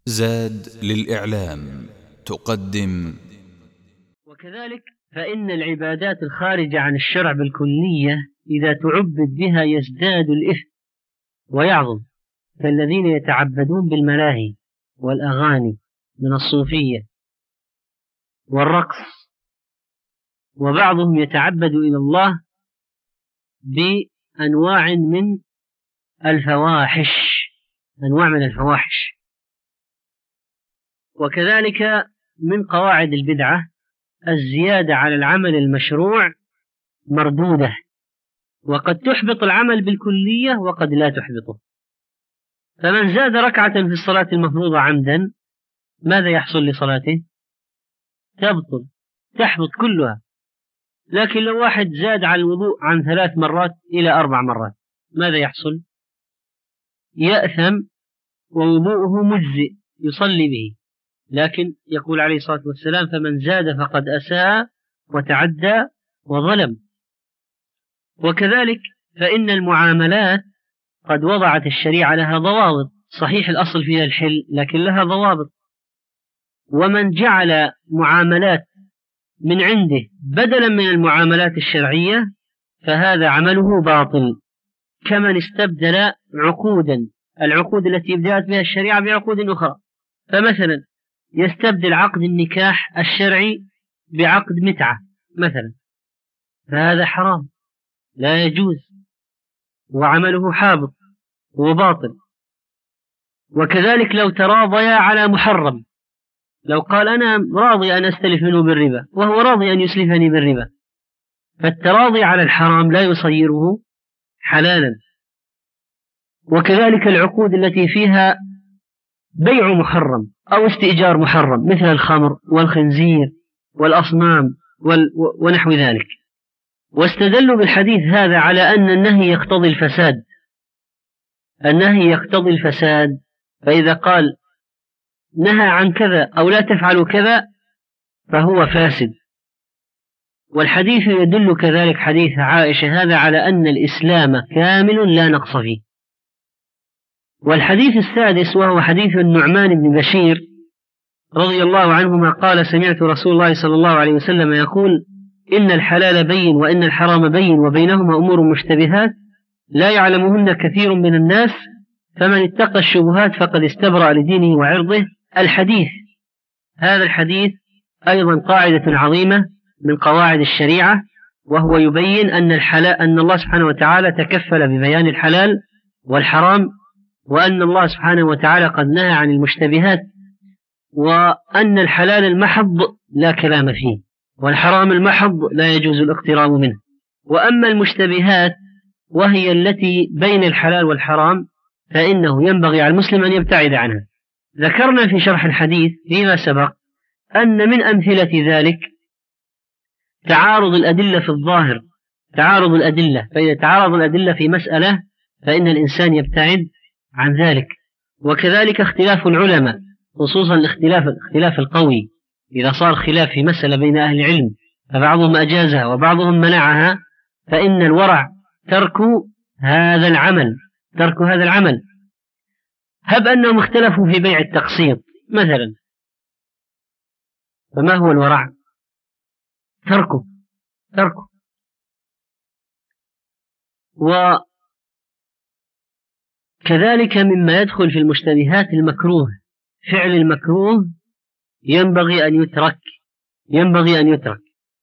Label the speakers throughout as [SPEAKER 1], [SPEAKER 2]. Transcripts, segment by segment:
[SPEAKER 1] زاد للإعلام تقدم.
[SPEAKER 2] وكذلك فإن العبادات الخارجة عن الشرع بالكلية إذا تعبد بها يزداد الإثم ويعظم، كالذين يتعبدون بالملاهي والأغاني من الصوفية والرقص، وبعضهم يتعبد إلى الله بأنواع من الفواحش، أنواع من الفواحش. وكذلك من قواعد البدعة الزيادة على العمل المشروع مردودة، وقد تحبط العمل بالكلية وقد لا تحبطه. فمن زاد ركعة في الصلاة المفروضة عمدا ماذا يحصل لصلاته؟ تبطل، تحبط كلها. لكن لو واحد زاد على الوضوء عن 3 مرات إلى 4 مرات ماذا يحصل؟ يأثم ووضوءه مجزئ يصلي به، لكن يقول عليه الصلاة والسلام: فمن زاد فقد أساء وتعدى وظلم. وكذلك فإن المعاملات قد وضعت الشريعة لها ضوابط، صحيح الأصل فيها الحل لكن لها ضوابط. ومن جعل معاملات من عنده بدلا من المعاملات الشرعية فهذا عمله باطل، كمن استبدل عقودا، العقود التي ابتدأت بها الشريعة بعقود أخرى. فمثلا يستبدل عقد النكاح الشرعي بعقد متعة مثلا، فهذا حرام لا يجوز وعمله حابط وباطل. وكذلك لو تراضيا على محرم، لو قال أنا راضي أن أستلف منه بالربا وهو راضي أن يسلفني بالربا، فالتراضي على الحرام لا يصيره حلالا. وكذلك العقود التي فيها بيع محرم أو استئجار محرم مثل الخمر والخنزير والأصنام ونحو ذلك. واستدلوا بالحديث هذا على أن النهي يقتضي الفساد، النهي يقتضي الفساد، فإذا قال نهى عن كذا أو لا تفعلوا كذا فهو فاسد. والحديث يدل كذلك حديث عائشة هذا على أن الإسلام كامل لا نقص فيه. والحديث السادس وهو حديث النعمان بن بشير رضي الله عنهما قال: سمعت رسول الله صلى الله عليه وسلم يقول: إن الحلال بين وإن الحرام بين وبينهما أمور مشتبهات لا يعلمهن كثير من الناس فمن اتقى الشبهات فقد استبرأ لدينه وعرضه. الحديث هذا الحديث أيضا قاعدة عظيمة من قواعد الشريعة، وهو يبين أن الله سبحانه وتعالى تكفل ببيان الحلال والحرام، وأن الله سبحانه وتعالى قد نهى عن المشتبهات، وأن الحلال المحض لا كلام فيه والحرام المحض لا يجوز الاقتراب منه. وأما المشتبهات وهي التي بين الحلال والحرام فإنه ينبغي على المسلم أن يبتعد عنها. ذكرنا في شرح الحديث فيما سبق أن من أمثلة ذلك تعارض الأدلة في الظاهر، تعارض الأدلة، فإذا تعارض الأدلة في مسألة فإن الإنسان يبتعد عن ذلك. وكذلك اختلاف العلماء، خصوصا الاختلاف القوي، إذا صار خلاف في مسألة بين أهل العلم فبعضهم أجازها وبعضهم منعها فإن الورع ترك هذا العمل. هب أنهم اختلفوا في بيع التقسيط مثلا، فما هو الورع؟ تركه. وكذلك مما يدخل في المشتبهات المكروه، فعل المكروه ينبغي أن يترك.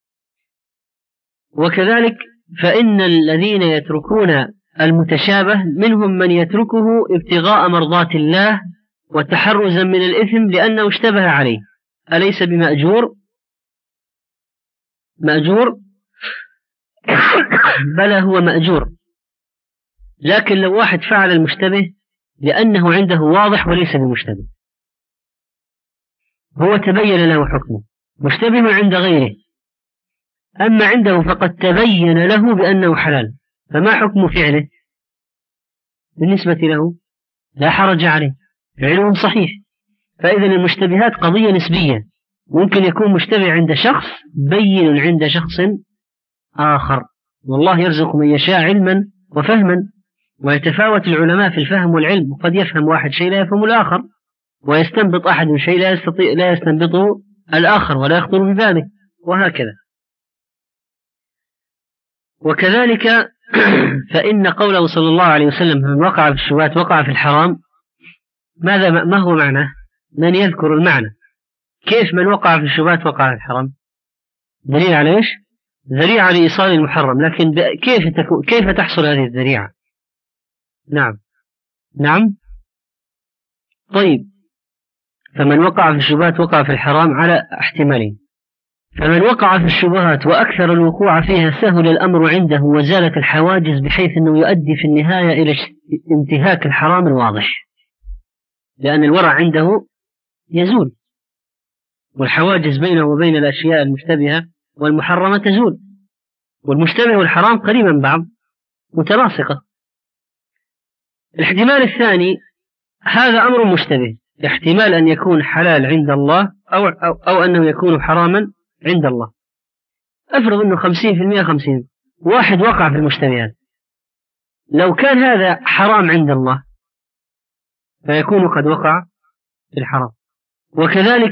[SPEAKER 2] وكذلك فإن الذين يتركون المتشابه منهم من يتركه ابتغاء مرضات الله وتحرزا من الإثم لأنه اشتبه عليه، أليس بمأجور؟ بلى هو مأجور. لكن لو واحد فعل المشتبه لأنه عنده واضح وليس بمشتبه، هو تبين له حكمه، مشتبه عند غيره، أما عنده فقد تبين له بأنه حلال، فما حكم فعله؟ بالنسبة له لا حرج عليه، فعله صحيح. فإذا المشتبهات قضية نسبية، ممكن يكون مشتبه عند شخص بين عند شخص آخر، والله يرزق من يشاء علما وفهما، ويتفاوت العلماء في الفهم والعلم، وقد يفهم واحد شيء لا يفهم الآخر، ويستنبط أحد شيء لا يستنبطه الآخر ولا يخطر بباله، وهكذا. وكذلك فإن قوله صلى الله عليه وسلم من وقع في الشبهات وقع في الحرام، ما هو معناه؟ من يذكر المعنى؟ كيف من وقع في الشبهات وقع في الحرام؟ دليل على إيش؟ ذريعة لإيصال المحرم، لكن كيف تحصل هذه الذريعة؟ نعم. طيب، فمن وقع في الشبهات وقع في الحرام على احتمالين. فمن وقع في الشبهات وأكثر الوقوع فيها سهل الأمر عنده وزالت الحواجز بحيث أنه يؤدي في النهاية إلى انتهاك الحرام الواضح، لأن الورع عنده يزول، والحواجز بينه وبين الأشياء المشتبهة والمحرمة تزول، والمشتبه والحرام قريبا من بعض متلاصقة. الاحتمال الثاني، هذا أمر مشتبه، احتمال أن يكون حلال عند الله أو أنه يكون حراما عند الله. أفرض أنه 50% 50، واحد وقع في المشتبهات، لو كان هذا حرام عند الله فيكون قد وقع في الحرام. وكذلك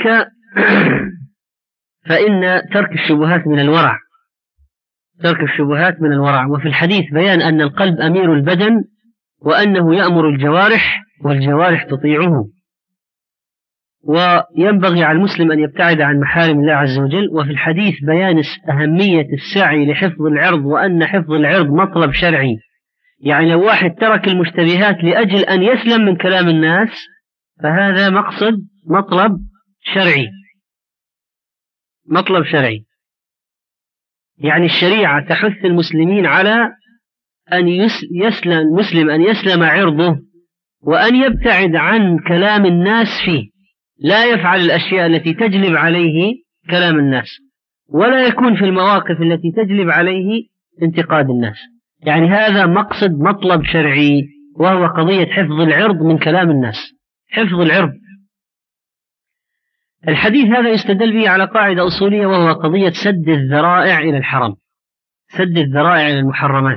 [SPEAKER 2] فإن ترك الشبهات من الورع. وفي الحديث بيان أن القلب أمير البدن، وأنه يأمر الجوارح والجوارح تطيعه، وينبغي على المسلم أن يبتعد عن محارم الله عز وجل. وفي الحديث بيان أهمية السعي لحفظ العرض، وأن حفظ العرض مطلب شرعي، يعني لو واحد ترك المشتبهات لأجل أن يسلم من كلام الناس فهذا مطلب شرعي. يعني الشريعة تحث المسلمين على أن يسلم عرضه، وأن يبتعد عن كلام الناس فيه، لا يفعل الأشياء التي تجلب عليه كلام الناس، ولا يكون في المواقف التي تجلب عليه انتقاد الناس. يعني هذا مطلب شرعي، وهو قضية حفظ العرض من كلام الناس، حفظ العرض. الحديث هذا يستدل به على قاعدة أصولية، وهو قضية سد الذرائع إلى الحرام، سد الذرائع إلى المحرمات.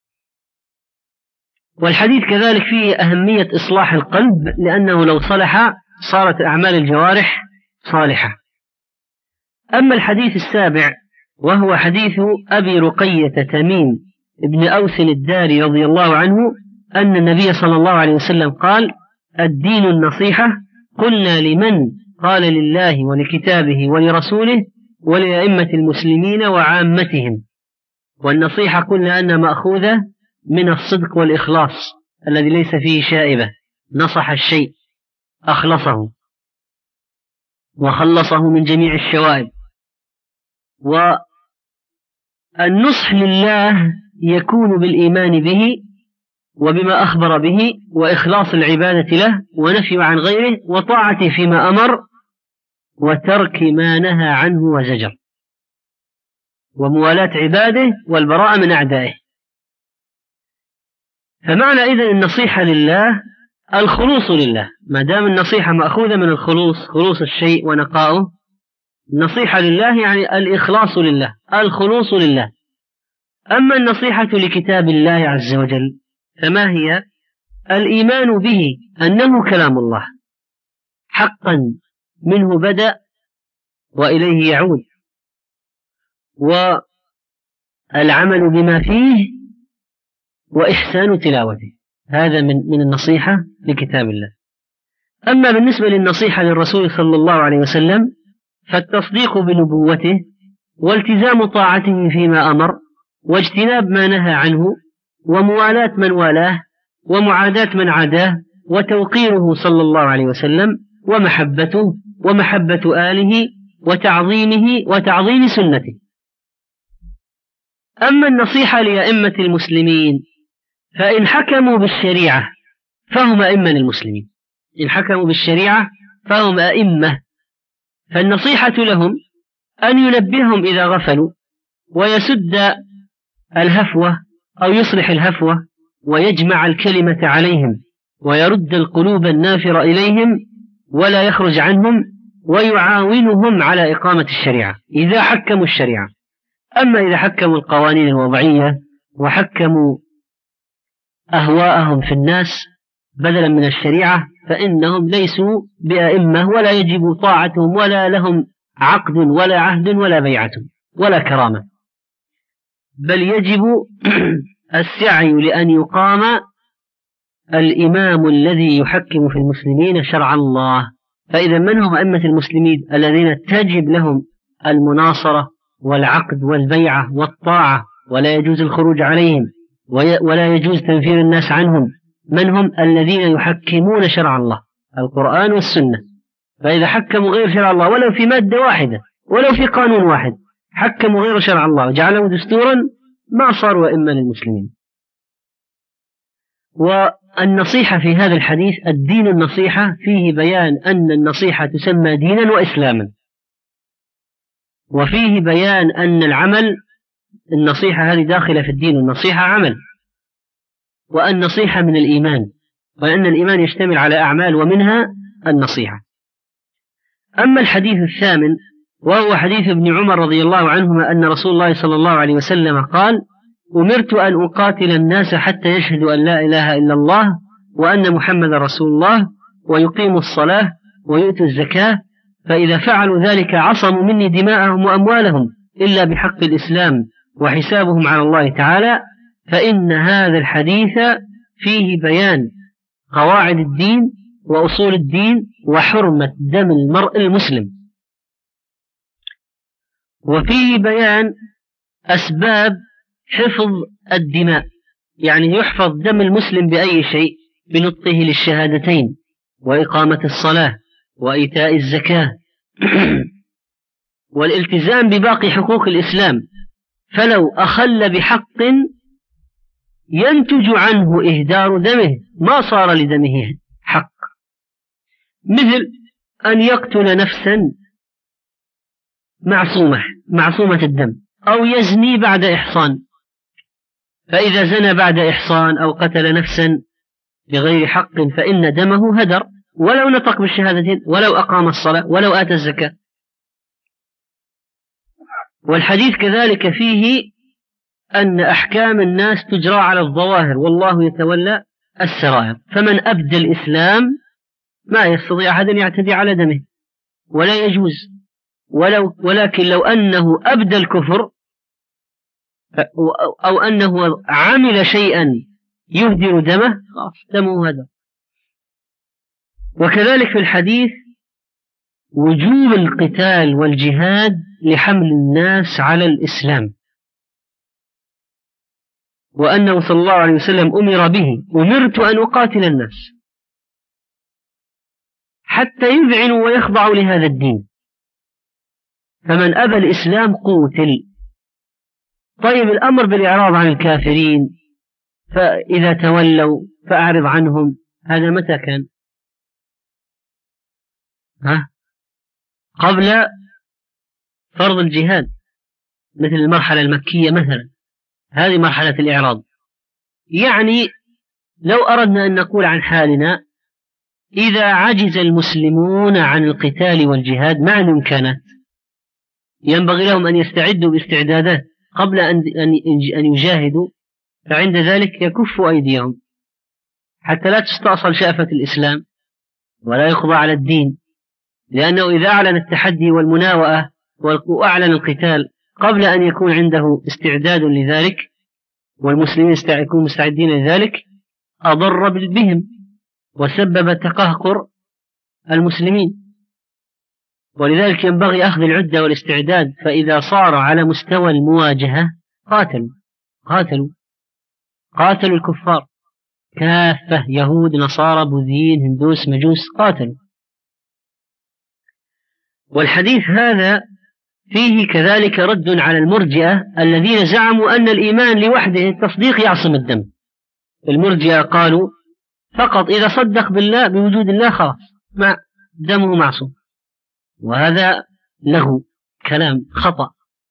[SPEAKER 2] والحديث كذلك فيه أهمية إصلاح القلب، لأنه لو صلح صارت أعمال الجوارح صالحة. أما الحديث السابع وهو حديث أبي رقية تميم ابن أوس الداري رضي الله عنه أن النبي صلى الله عليه وسلم قال: الدين النصيحة. قلنا: لمن؟ قال: لله ولكتابه ولرسوله ولأئمة المسلمين وعامتهم. والنصيحة قلنا أنها مأخوذة من الصدق والإخلاص الذي ليس فيه شائبة، نصح الشيء أخلصه وخلصه من جميع الشوائب. والنصح لله يكون بالإيمان به وبما أخبر به، وإخلاص العبادة له، ونفي عن غيره، وطاعته فيما أمر، وترك ما نهى عنه وزجر، وموالاة عباده والبراءة من أعدائه. فمعنى إذن النصيحة لله الخلوص لله، ما دام النصيحة مأخوذة من الخلوص، خلوص الشيء ونقاؤه. النصيحة لله يعني الإخلاص لله، الخلوص لله. أما النصيحة لكتاب الله عز وجل فما هي؟ الإيمان به أنه كلام الله حقا، منه بدأ وإليه يعود، والعمل بما فيه، وإحسان تلاوته. هذا من النصيحة لكتاب الله. أما بالنسبة للنصيحة للرسول صلى الله عليه وسلم فالتصديق بنبوته، والتزام طاعته فيما أمر، واجتناب ما نهى عنه، وموالاة من والاه، ومعاداة من عاداه، وتوقيره صلى الله عليه وسلم، ومحبته، ومحبة آله، وتعظيمه، وتعظيم سنته. أما النصيحة لأئمة المسلمين فإن حكموا بالشريعة فهم أئمة المسلمين، إن حكموا بالشريعة فهم أئمة. فالنصيحة لهم أن ينبههم إذا غفلوا، ويسد الهفوة أو يصلح الهفوة، ويجمع الكلمة عليهم، ويرد القلوب النافرة إليهم، ولا يخرج عنهم، ويعاونهم على إقامة الشريعة إذا حكموا الشريعة. أما إذا حكموا القوانين الوضعية وحكموا أهواءهم في الناس بدلا من الشريعة، فإنهم ليسوا بأئمة ولا يجب طاعتهم ولا لهم عقد ولا عهد ولا بيعة ولا كرامة، بل يجب السعي لأن يقام الإمام الذي يحكم في المسلمين شرع الله. فإذا من هم أئمة المسلمين الذين تجب لهم المناصرة والعقد والبيعة والطاعة ولا يجوز الخروج عليهم ولا يجوز تنفير الناس عنهم؟ من هم الذين يحكمون شرع الله، القرآن والسنة. فإذا حكموا غير شرع الله ولو في مادة واحدة ولو في قانون واحد، حكموا غير شرع الله وجعلوا دستورا، ما صاروا أئمة للمسلمين. والنصيحة في هذا الحديث، الدين النصيحة، فيه بيان أن النصيحة تسمى دينا وإسلاما، وفيه بيان أن العمل، النصيحة هذه داخلة في الدين، النصيحة عمل، والنصيحة من الإيمان، وأن الإيمان يشتمل على أعمال ومنها النصيحة. أما الحديث الثامن وهو حديث ابن عمر رضي الله عنهما أن رسول الله صلى الله عليه وسلم قال: أمرت أن أقاتل الناس حتى يشهدوا أن لا إله إلا الله وأن محمد رسول الله ويقيموا الصلاة ويؤتوا الزكاة، فإذا فعلوا ذلك عصموا مني دماءهم وأموالهم إلا بحق الإسلام وحسابهم على الله تعالى. فإن هذا الحديث فيه بيان قواعد الدين وأصول الدين وحرمة دم المرء المسلم، وفيه بيان أسباب حفظ الدماء، يعني يحفظ دم المسلم بأي شيء: بنطقه للشهادتين وإقامة الصلاة وإيتاء الزكاة والالتزام بباقي حقوق الإسلام. فلو أخل بحق ينتج عنه إهدار دمه ما صار لدمه حق، مثل أن يقتل نفسا معصومة الدم، أو يزني بعد إحصان، فإذا زنى بعد إحصان أو قتل نفسا بغير حق فإن دمه هدر، ولو نطق بالشهادتين ولو أقام الصلاة ولو آتى الزكاة. والحديث كذلك فيه أن أحكام الناس تجرى على الظواهر والله يتولى السرائر، فمن أبدى الإسلام ما يستطيع أحد أن يعتدي على دمه ولا يجوز، ولكن لو أنه أبدى الكفر أو أنه عمل شيئا يهدر دمه دمه هدر. وكذلك في الحديث وجوب القتال والجهاد لحمل الناس على الإسلام، وأنه صلى الله عليه وسلم أمر به: أمرت أن أقاتل الناس حتى يذعنوا ويخضعوا لهذا الدين، فمن أبى الإسلام قوتل. طيب، الأمر بالإعراض عن الكافرين، فإذا تولوا فأعرض عنهم، هذا متى كان؟ قبل فرض الجهاد، مثل المرحلة المكية مثلا، هذه مرحلة الإعراض. يعني لو أردنا أن نقول عن حالنا: إذا عجز المسلمون عن القتال والجهاد مع الإمكانات، ينبغي لهم أن يستعدوا باستعدادات قبل أن يجاهدوا، فعند ذلك يكفوا أيديهم حتى لا تستأصل شأفة الإسلام ولا يخضع على الدين، لأنه إذا أعلن التحدي والمناوئة وأعلن القتال قبل أن يكون عنده استعداد لذلك والمسلمين يكونوا مستعدين لذلك، أضر بهم وسبب تقهقر المسلمين. ولذلك ينبغي أخذ العدة والاستعداد، فإذا صار على مستوى المواجهة قاتلوا الكفار كافة، يهود نصارى بوذيين هندوس مجوس، قاتلوا. والحديث هذا فيه كذلك رد على المرجئة الذين زعموا أن الإيمان لوحده التصديق يعصم الدم. المرجئة قالوا فقط إذا صدق بالله بوجود الله خلاص ما دمه معصوم، وهذا له كلام خطأ.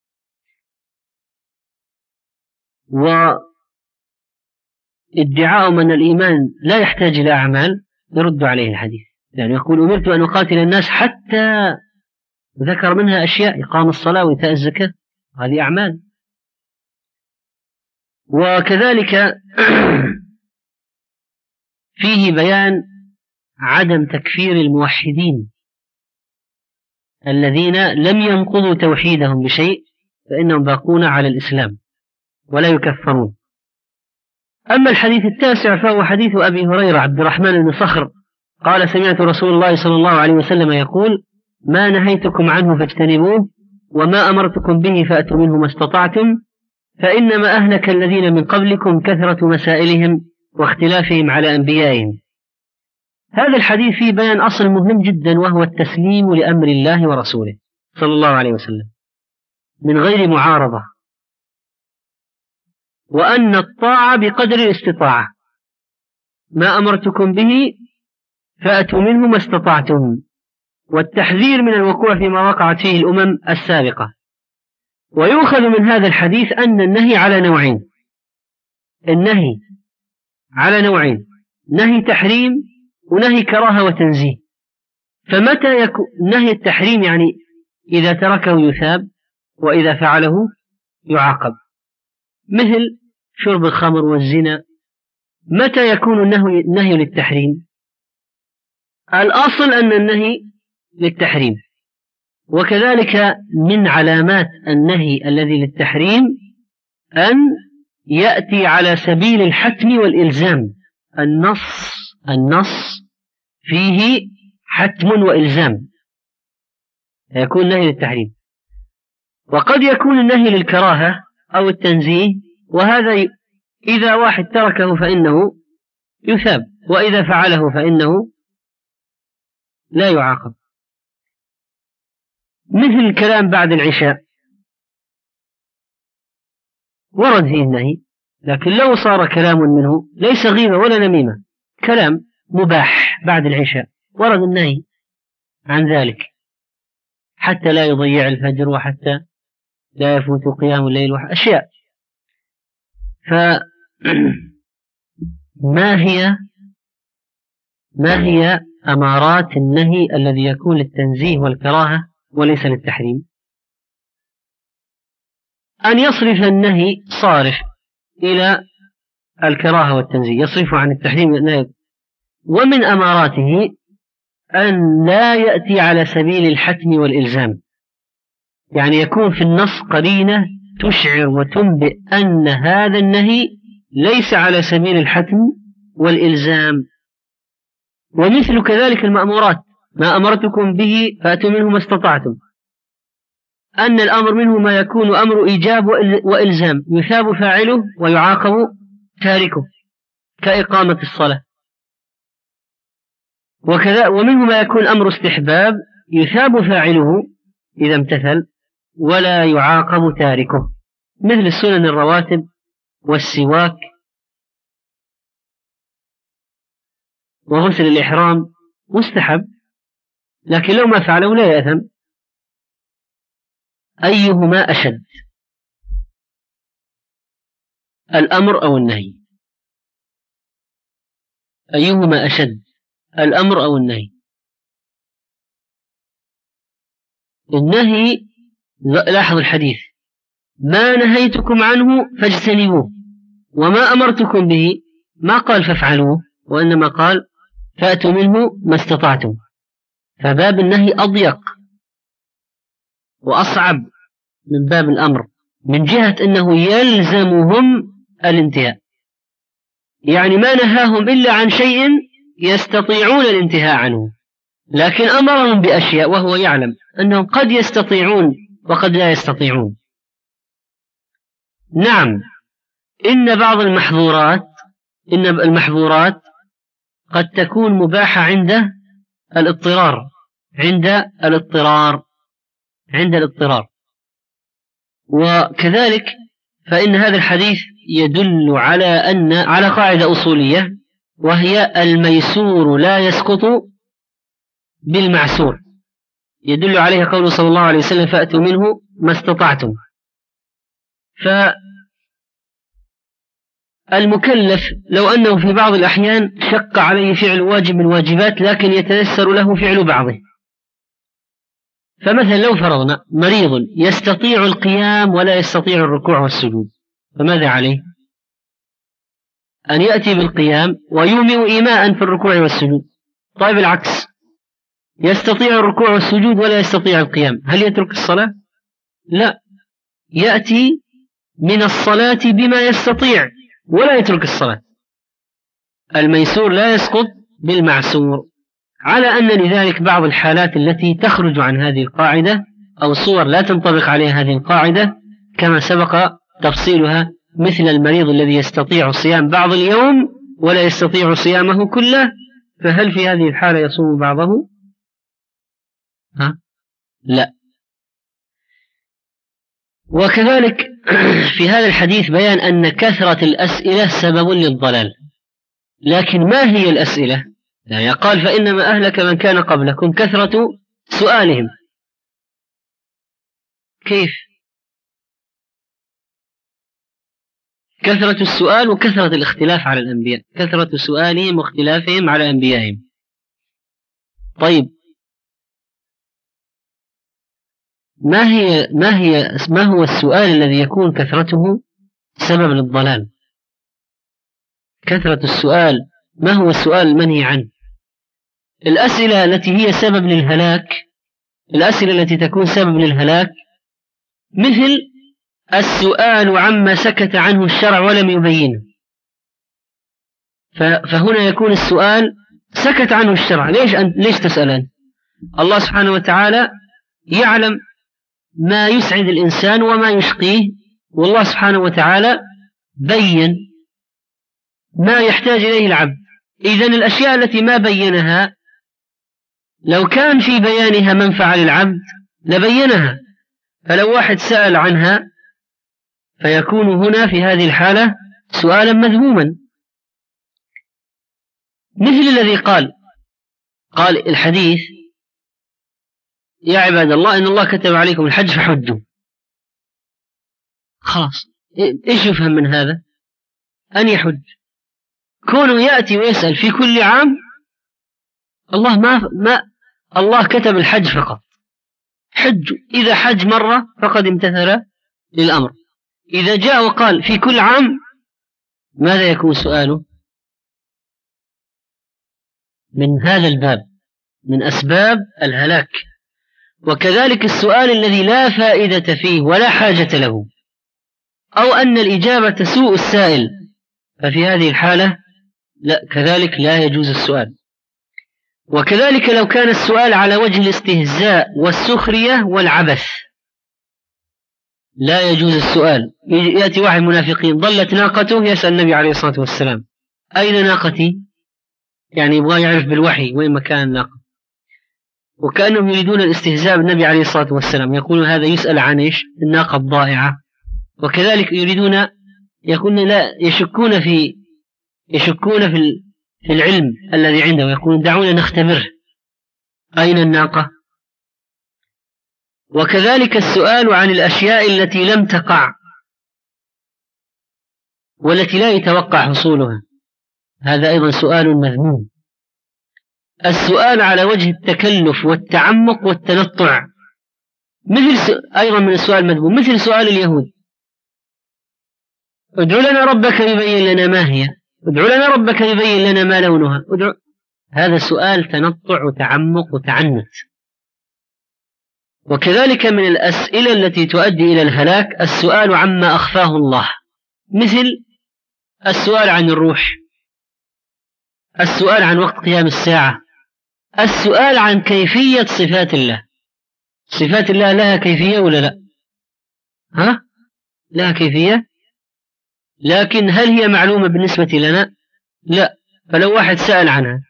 [SPEAKER 2] وادعاء أن الإيمان لا يحتاج إلى أعمال يرد عليه الحديث، يعني يقول: أمرت أن أقاتل الناس، حتى ذكر منها أشياء: إقام الصلاة وإيتاء الزكاة، هذه أعمال. وكذلك فيه بيان عدم تكفير الموحدين الذين لم ينقضوا توحيدهم بشيء، فإنهم باقون على الإسلام ولا يكفرون. أما الحديث التاسع فهو حديث أبي هريرة عبد الرحمن بن صخر قال: سمعت رسول الله صلى الله عليه وسلم يقول: ما نهيتكم عنه فاجتنبوه، وما أمرتكم به فأتوا منه ما استطعتم، فإنما أهلك الذين من قبلكم كثرة مسائلهم واختلافهم على أنبيائهم. هذا الحديث فيه بيان أصل مهم جدا، وهو التسليم لأمر الله ورسوله صلى الله عليه وسلم من غير معارضة، وأن الطاعة بقدر الاستطاعة، ما أمرتكم به فأتوا منه ما استطعتم، والتحذير من الوقوع فيما وقعت فيه الأمم السابقة. ويؤخذ من هذا الحديث أن النهي على نوعين، النهي على نوعين: نهي تحريم ونهي كراهة وتنزيه. فمتى يكون نهي التحريم يعني إذا تركه يثاب، وإذا فعله يعاقب، مثل شرب الخمر والزنا. متى يكون النهي للتحريم؟ الأصل أن النهي للتحريم. وكذلك من علامات النهي الذي للتحريم أن يأتي على سبيل الحتم والإلزام، النص فيه حتم وإلزام، يكون نهي للتحريم. وقد يكون النهي للكراهة أو التنزيه، وهذا إذا واحد تركه فإنه يثاب، وإذا فعله فإنه لا يعاقب، مثل الكلام بعد العشاء ورد فيه النهي، لكن لو صار كلام منه ليس غيبة ولا نميمة، كلام مباح بعد العشاء، ورد النهي عن ذلك حتى لا يضيع الفجر وحتى لا يفوت قيام الليل أشياء. فما هي أمارات النهي الذي يكون للتنزيه والكراهة وليس للتحريم؟ أن يصرف النهي صارف إلى الكراهة والتنزيه، يصرف عن التحريم. ومن أماراته أن لا يأتي على سبيل الحتم والإلزام، يعني يكون في النص قرينة تشعر وتنبئ أن هذا النهي ليس على سبيل الحتم والإلزام. ومثل كذلك المأمورات: ما أمرتكم به فأتوا منه ما استطعتم، أن الأمر منه ما يكون أمر إيجاب وإلزام، يثاب فاعله ويعاقب تاركه، كإقامة الصلاة. وكذا ومنه ما يكون أمر استحباب، يثاب فاعله إذا امتثل ولا يعاقب تاركه، مثل السنن الرواتب والسواك وغسل الإحرام، مستحب، لكن لو ما فعله لا يأثم. أيهما أشد، الأمر أو النهي؟ أيهما أشد، الأمر أو النهي؟ النهي، لاحظ الحديث: ما نهيتكم عنه فاجتنبوه، وما أمرتكم به، ما قال فافعلوه، وإنما قال فأتوا منه ما استطعتم. فباب النهي أضيق وأصعب من باب الأمر، من جهة أنه يلزمهم الانتهاء، يعني ما نهاهم إلا عن شيء يستطيعون الانتهاء عنه، لكن أمرهم بأشياء وهو يعلم أنهم قد يستطيعون وقد لا يستطيعون. نعم، إن بعض المحظورات قد تكون مباحة عند الاضطرار. وكذلك فإن هذا الحديث يدل على قاعدة أصولية، وهي: الميسور لا يسقط بالمعسور، يدل عليه قوله صلى الله عليه وسلم: فأتوا منه ما استطعتم. فالمكلف لو أنه في بعض الأحيان شق عليه فعل واجب من الواجبات، لكن يتيسر له فعل بعضه، فمثلا لو فرضنا مريض يستطيع القيام ولا يستطيع الركوع والسجود، فماذا عليه؟ أن يأتي بالقيام ويومئ إيماء في الركوع والسجود. طيب العكس، يستطيع الركوع والسجود ولا يستطيع القيام، هل يترك الصلاة؟ لا، يأتي من الصلاة بما يستطيع ولا يترك الصلاة. الميسور لا يسقط بالمعسور، على أن لذلك بعض الحالات التي تخرج عن هذه القاعدة أو صور لا تنطبق عليها هذه القاعدة كما سبق تفصيلها، مثل المريض الذي يستطيع صيام بعض اليوم ولا يستطيع صيامه كله، فهل في هذه الحالة يصوم بعضه؟ لا. وكذلك في هذا الحديث بيان أن كثرة الأسئلة سبب للضلال، لكن ما هي الأسئلة؟ يعني قال فإنما أهلك من كان قبلكم كثرة سؤالهم. كيف؟ كثرة السؤال وكثرة الاختلاف على الأنبياء، كثرة سؤالهم واختلافهم على أنبيائهم. طيب ما هو السؤال الذي يكون كثرته سبب للضلال؟ كثرة السؤال، ما هو السؤال المنهي عنه؟ الأسئلة التي هي سبب للهلاك، الأسئلة التي تكون سبب للهلاك مثل السؤال عما سكت عنه الشرع ولم يبينه، فهنا يكون السؤال سكت عنه الشرع، ليش تسألن؟ الله سبحانه وتعالى يعلم ما يسعد الإنسان وما يشقيه، والله سبحانه وتعالى بين ما يحتاج إليه العبد. إذن الأشياء التي ما بينها لو كان في بيانها منفعة للعبد لبينها، فلو واحد سأل عنها فيكون هنا في هذه الحالة سؤالا مذموما، مثل الذي قال الحديث يا عباد الله إن الله كتب عليكم الحج فحجوا. خلاص، إيش يفهم من هذا؟ أن يحج. كونه يأتي ويسأل في كل عام، الله كتب الحج فقط، حج، إذا حج مرة فقد امتثل للأمر. إذا جاء وقال في كل عام، ماذا يكون سؤاله؟ من هذا الباب، من أسباب الهلاك. وكذلك السؤال الذي لا فائدة فيه ولا حاجة له، أو أن الإجابة تسوء السائل، ففي هذه الحالة كذلك لا يجوز السؤال. وكذلك لو كان السؤال على وجه الاستهزاء والسخرية والعبث لا يجوز السؤال. يأتي واحد منافقين ضلت ناقته، يسأل النبي عليه الصلاة والسلام أين ناقتي؟ يعني يبغى يعرف بالوحي وين مكان الناقة، وكأنهم يريدون الاستهزاء بالنبي عليه الصلاة والسلام، يقولون هذا يسأل عن إيش؟ الناقة الضائعة. وكذلك يريدون لا يشكون في العلم الذي عنده، ويقولون دعونا نختبره أين الناقة. وكذلك السؤال عن الأشياء التي لم تقع والتي لا يتوقع حصولها، هذا أيضا سؤال مذموم. السؤال على وجه التكلف والتعمق والتنطع أيضا من السؤال المذموم، مثل سؤال اليهود ادع لنا ربك يبين لنا ما هي، ادع لنا ربك يبين لنا ما لونها، هذا سؤال تنطع وتعمق وتعنت. وكذلك من الأسئلة التي تؤدي إلى الهلاك السؤال عما أخفاه الله، مثل السؤال عن الروح، السؤال عن وقت قيام الساعة، السؤال عن كيفية صفات الله. صفات الله لها كيفية ولا لا؟ لها كيفية، لكن هل هي معلومة بالنسبة لنا؟ لا. فلو واحد سأل عنها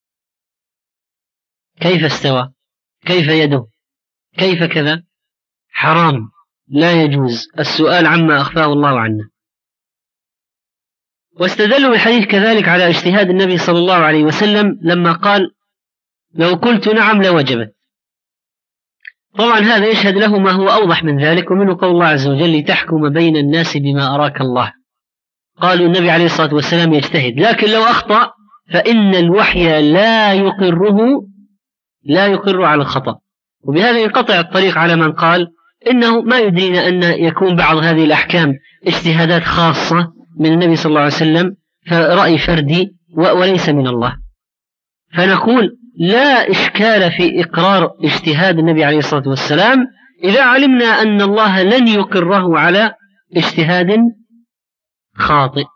[SPEAKER 2] كيف استوى، كيف يده، كيف كذا، حرام، لا يجوز السؤال عما أخفاه الله عنا. واستدلوا بالحديث كذلك على اجتهاد النبي صلى الله عليه وسلم لما قال لو قلت نعم لوجبت. طبعا هذا يشهد له ما هو أوضح من ذلك، ومنه قول الله عز وجل لتحكم بين الناس بما أراك الله. قالوا النبي عليه الصلاة والسلام يجتهد، لكن لو أخطأ فإن الوحي لا يقر على الخطأ. وبهذا ينقطع الطريق على من قال إنه ما يدرينا أن يكون بعض هذه الأحكام اجتهادات خاصة من النبي صلى الله عليه وسلم، رأي فردي وليس من الله. فنقول لا إشكال في إقرار اجتهاد النبي عليه الصلاة والسلام إذا علمنا أن الله لن يقره على اجتهاد خاطئ.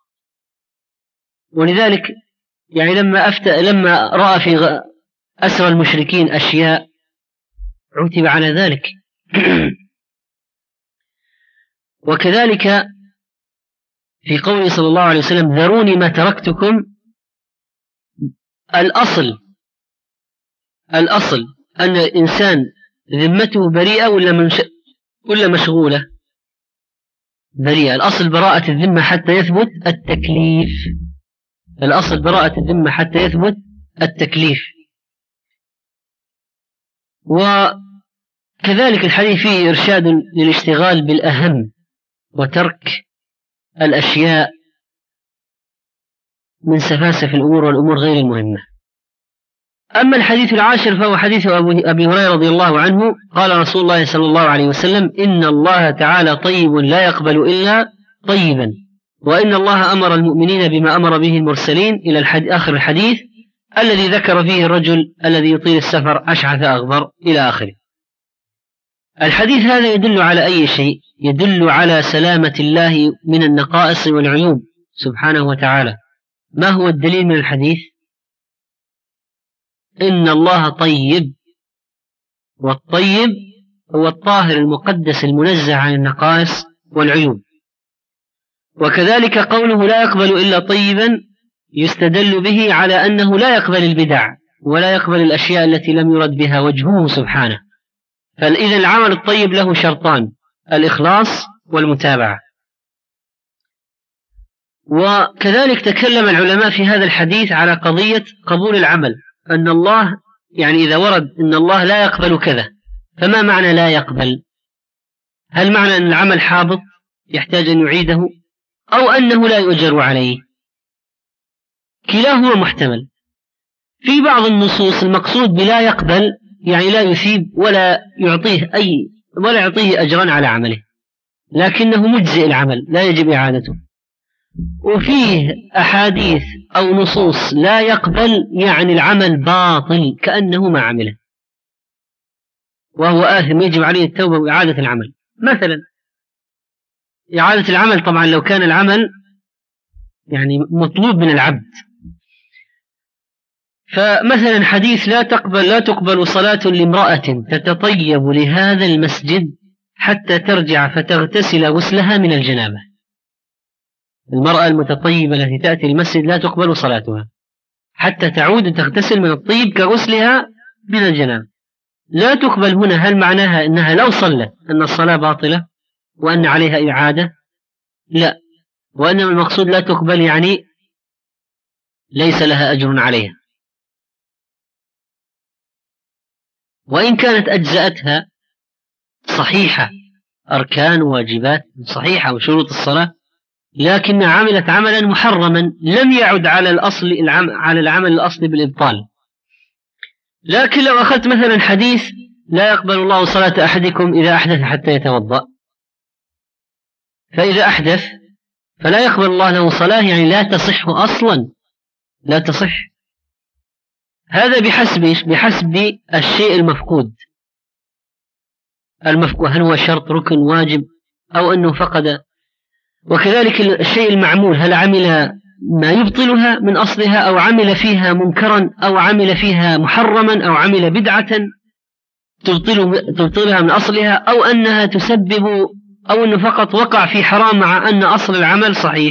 [SPEAKER 2] ولذلك يعني لما رأى في أسرى المشركين أشياء عتب على ذلك. وكذلك في قوله صلى الله عليه وسلم ذروني ما تركتكم، الأصل أن الإنسان ذمته بريئة ولا مشغولة؟ بريئة. الأصل براءة الذمة حتى يثبت التكليف. الأصل براءة الذمة حتى يثبت التكليف. وكذلك الحديث فيه إرشاد للاشتغال بالأهم وترك الأشياء من سفاسف الأمور والأمور غير المهمة. أما الحديث العاشر فهو حديث أبي هريرة رضي الله عنه قال رسول الله صلى الله عليه وسلم إن الله تعالى طيب لا يقبل إلا طيبا، وإن الله أمر المؤمنين بما أمر به المرسلين إلى آخر الحديث الذي ذكر فيه الرجل الذي يطيل السفر أشعث أغبر إلى آخره. الحديث هذا يدل على أي شيء؟ يدل على سلامة الله من النقائص والعيوب سبحانه وتعالى. ما هو الدليل من الحديث؟ إن الله طيب، والطيب هو الطاهر المقدس المنزه عن النقائص والعيوب. وكذلك قوله لا يقبل إلا طيبا يستدل به على أنه لا يقبل البدع ولا يقبل الأشياء التي لم يرد بها وجهه سبحانه. فإذا العمل الطيب له شرطان: الإخلاص والمتابعة. وكذلك تكلم العلماء في هذا الحديث على قضية قبول العمل، أن الله يعني إذا ورد أن الله لا يقبل كذا، فما معنى لا يقبل؟ هل معنى أن العمل حابط يحتاج أن يعيده، أو أنه لا يؤجر عليه؟ كلاهما محتمل. في بعض النصوص المقصود بلا يقبل يعني لا يثيب ولا يعطيه أجرا على عمله، لكنه مجزئ العمل لا يجب إعادته. وفيه أحاديث أو نصوص لا يقبل يعني العمل باطل كأنه ما عمله وهو آثم يجب عليه التوبة وإعادة العمل. مثلا إعادة العمل طبعا لو كان العمل يعني مطلوب من العبد. فمثلا حديث لا تقبل صلاة لامرأة تتطيب لهذا المسجد حتى ترجع فتغتسل غسلها من الجنابة. المرأة المتطيبة التي تأتي المسجد لا تقبل صلاتها حتى تعود تغتسل من الطيب كغسلها من الجنابة. لا تقبل هنا هل معناها أنها لو صلت أن الصلاة باطلة وأن عليها إعادة؟ لا، وإنما المقصود لا تقبل يعني ليس لها أجر عليها. وإن كانت أجزأتها صحيحة، أركان واجبات صحيحة وشروط الصلاة، لكن عملت عملا محرما لم يعد على العمل الأصلي بالإبطال. لكن لو أخذت مثلا حديث لا يقبل الله صلاة أحدكم إذا أحدث حتى يتوضأ، فإذا أحدث فلا يقبل الله له صلاة يعني لا تصح أصلا، لا تصح. هذا بحسب الشيء المفقود. هل هو شرط ركن واجب أو أنه فقد. وكذلك الشيء المعمول هل عمل ما يبطلها من أصلها أو عمل فيها منكرا أو عمل فيها محرما أو عمل بدعة تبطلها من أصلها، أو أنها تسبب أو أنه فقط وقع في حرام مع أن أصل العمل صحيح.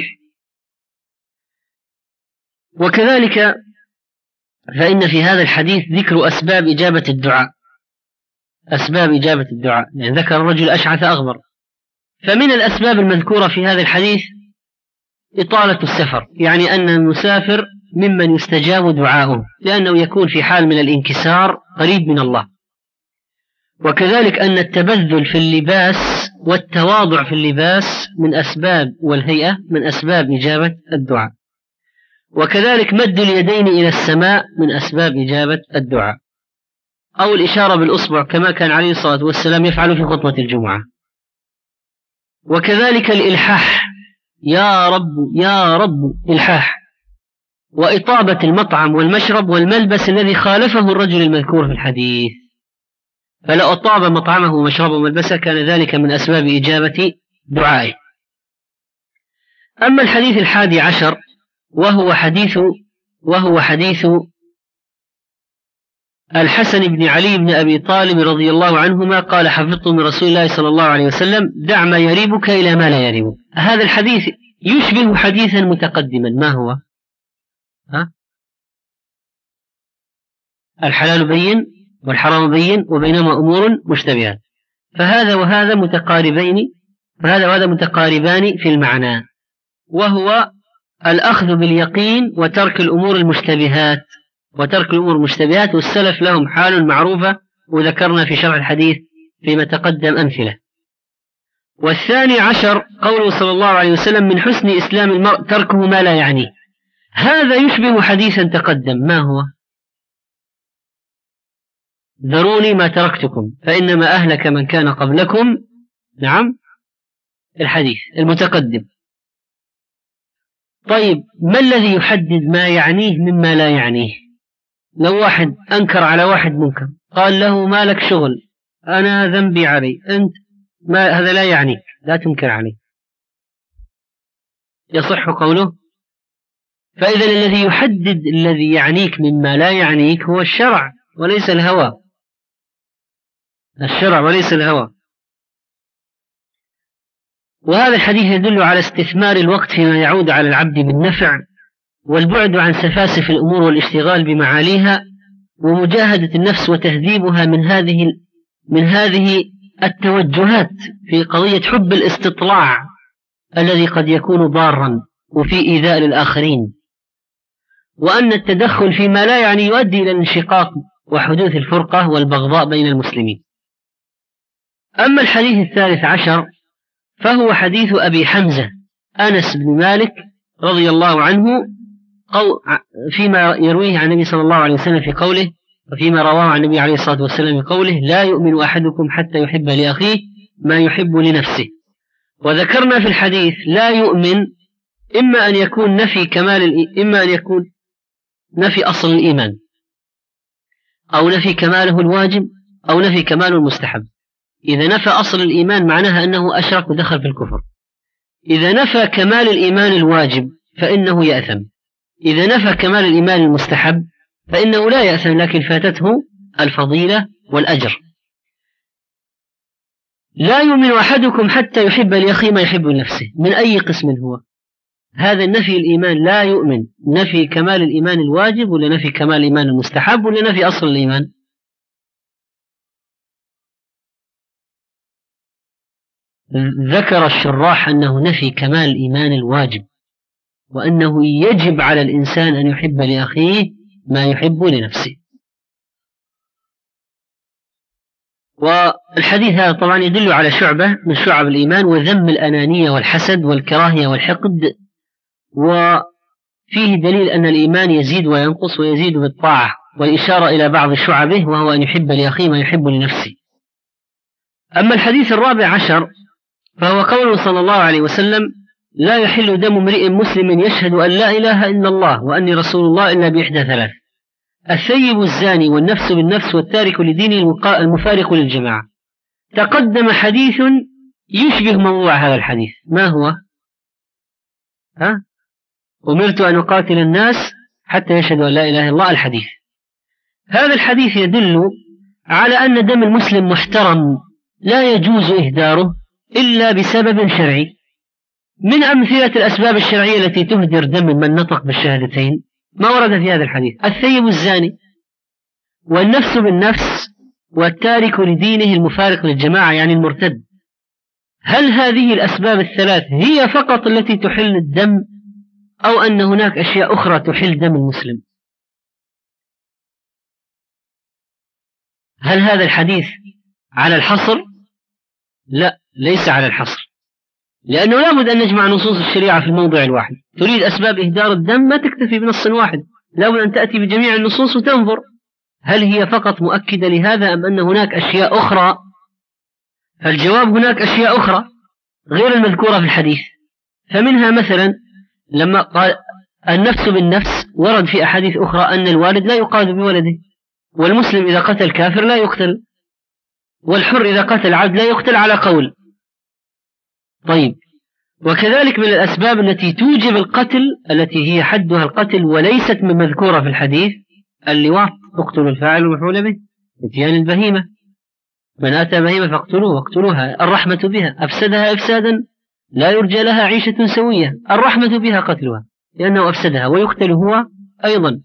[SPEAKER 2] وكذلك فإن في هذا الحديث ذكر أسباب إجابة الدعاء. أسباب إجابة الدعاء يعني ذكر الرجل أشعث أغبر، فمن الأسباب المذكورة في هذا الحديث إطالة السفر، يعني أن المسافر ممن يستجاب دعاؤه لأنه يكون في حال من الانكسار قريب من الله. وكذلك أن التبذل في اللباس والتواضع في اللباس من أسباب والهيئة من أسباب إجابة الدعاء. وكذلك مد اليدين إلى السماء من أسباب إجابة الدعاء، أو الإشارة بالأصبع كما كان عليه الصلاة والسلام يفعل في خطبة الجمعة. وكذلك الإلحاح، يا رب يا رب، إلحاح وإطابة المطعم والمشرب والملبس الذي خالفه الرجل المذكور في الحديث. فلو أطاب مطعمه ومشربه وملبسه كان ذلك من أسباب إجابة دعائه. أما الحديث 11 وهو حديث الحسن بن علي بن أبي طالب رضي الله عنهما قال: حفظت من رسول الله صلى الله عليه وسلم: دع ما يريبك إلى ما لا يريبك. هذا الحديث يشبه حديثا متقدما. ما هو؟ الحلال بين والحرام بين وبينهما أمور مشتبهات. فهذا وهذا متقاربان في المعنى، وهو الأخذ باليقين وترك الأمور المشتبهات. والسلف لهم حال معروفة، وذكرنا في شرح الحديث فيما تقدم أمثلة. 12 قوله صلى الله عليه وسلم: من حسن إسلام المرء تركه ما لا يعنيه. هذا يشبه حديثا تقدم. ما هو؟ ذروني ما تركتكم فإنما أهلك من كان قبلكم. نعم، الحديث المتقدم. طيب، ما الذي يحدد ما يعنيه مما لا يعنيه؟ لو واحد أنكر على واحد منكر، قال له: ما لك شغل، أنا ذنبي علي، أنت هذا لا يعنيك، لا تنكر عليه، يصح قوله؟ فإذا الذي يحدد الذي يعنيك مما لا يعنيك هو الشرع وليس الهوى. وهذا الحديث يدل على استثمار الوقت فيما يعود على العبد بالنفع، والبعد عن سفاسف الأمور والاشتغال بمعاليها، ومجاهدة النفس وتهذيبها من هذه التوجهات في قضية حب الاستطلاع الذي قد يكون ضارا وفي إيذاء للآخرين، وأن التدخل فيما لا يعني يؤدي إلى الانشقاق وحدوث الفرقة والبغضاء بين المسلمين. أما الحديث 13 فهو حديث أبي حمزة أنس بن مالك رضي الله عنه فيما يرويه عن النبي صلى الله عليه وسلم في قوله، وفيما رواه عن النبي عليه الصلاة والسلام في قوله: لا يؤمن أحدكم حتى يحب لأخيه ما يحب لنفسه. وذكرنا في الحديث لا يؤمن إما أن يكون نفي أصل الإيمان، أو نفي كماله الواجب، أو نفي كماله المستحب. إذا نفى أصل الإيمان معناها أنه أشرك ودخل في الكفر. إذا نفى كمال الإيمان الواجب فإنه يأثم. إذا نفى كمال الإيمان المستحب فإنه لا يأثم، لكن فاتته الفضيلة والأجر. لا يؤمن أحدكم حتى يحب لأخيه ما يحب لنفسه. من أي قسم هو هذا النفي؟ الإيمان لا يؤمن، نفي كمال الإيمان الواجب، ولا نفي كمال الإيمان المستحب، ولا نفي أصل الإيمان؟ ذكر الشراح أنه نفي كمال الإيمان الواجب، وأنه يجب على الإنسان أن يحب لأخيه ما يحب لنفسه. والحديث هذا طبعا يدل على شعبة من شعب الإيمان، وذم الأنانية والحسد والكراهية والحقد، وفيه دليل أن الإيمان يزيد وينقص، ويزيد بالطاعة، والإشارة إلى بعض شعبه وهو أن يحب لأخيه ما يحب لنفسه. أما الحديث 14 فهو قوله صلى الله عليه وسلم: لا يحل دم امرئ مسلم يشهد أن لا إله إلا الله وأني رسول الله إلا بإحدى ثلاث: الثيب الزاني، والنفس بالنفس، والتارك لدينه المفارق للجماعة. تقدم حديث يشبه موضوع هذا الحديث. ما هو؟ أمرت أن أقاتل الناس حتى يشهدوا أن لا إله إلا الله. الحديث هذا الحديث يدل على أن دم المسلم محترم لا يجوز إهداره إلا بسبب شرعي. من أمثلة الأسباب الشرعية التي تهدر دم من نطق بالشهادتين ما ورد في هذا الحديث: الثيب الزاني، والنفس بالنفس، والتارك لدينه المفارق للجماعة يعني المرتد. هل هذه الأسباب الثلاث هي فقط التي تحل الدم، أو أن هناك أشياء أخرى تحل دم المسلم؟ هل هذا الحديث على الحصر؟ لا، ليس على الحصر، لأنه لابد أن نجمع نصوص الشريعة في الموضع الواحد. تريد أسباب إهدار الدم ما تكتفي بنص واحد، لابد أن تأتي بجميع النصوص وتنظر هل هي فقط مؤكدة لهذا أم أن هناك أشياء أخرى. فالجواب: هناك أشياء أخرى غير المذكورة في الحديث. فمنها مثلا لما قال: النفس بالنفس ورد في أحاديث أخرى أن الوالد لا يقاد بولده، والمسلم إذا قتل كافر لا يقتل، والحر إذا قتل عبد لا يقتل على قول. طيب، وكذلك من الأسباب التي توجب القتل التي هي حدها القتل وليست من مذكورة في الحديث اللواط، اقتلوا الفاعل والمفعول به، اتيان البهيمة، من أتى بهيمة فاقتلوه واقتلوها، الرحمة بها، أفسدها إفسادا لا يرجى لها عيشة سوية، الرحمة بها قتلها لأنه أفسدها ويقتل هو أيضا.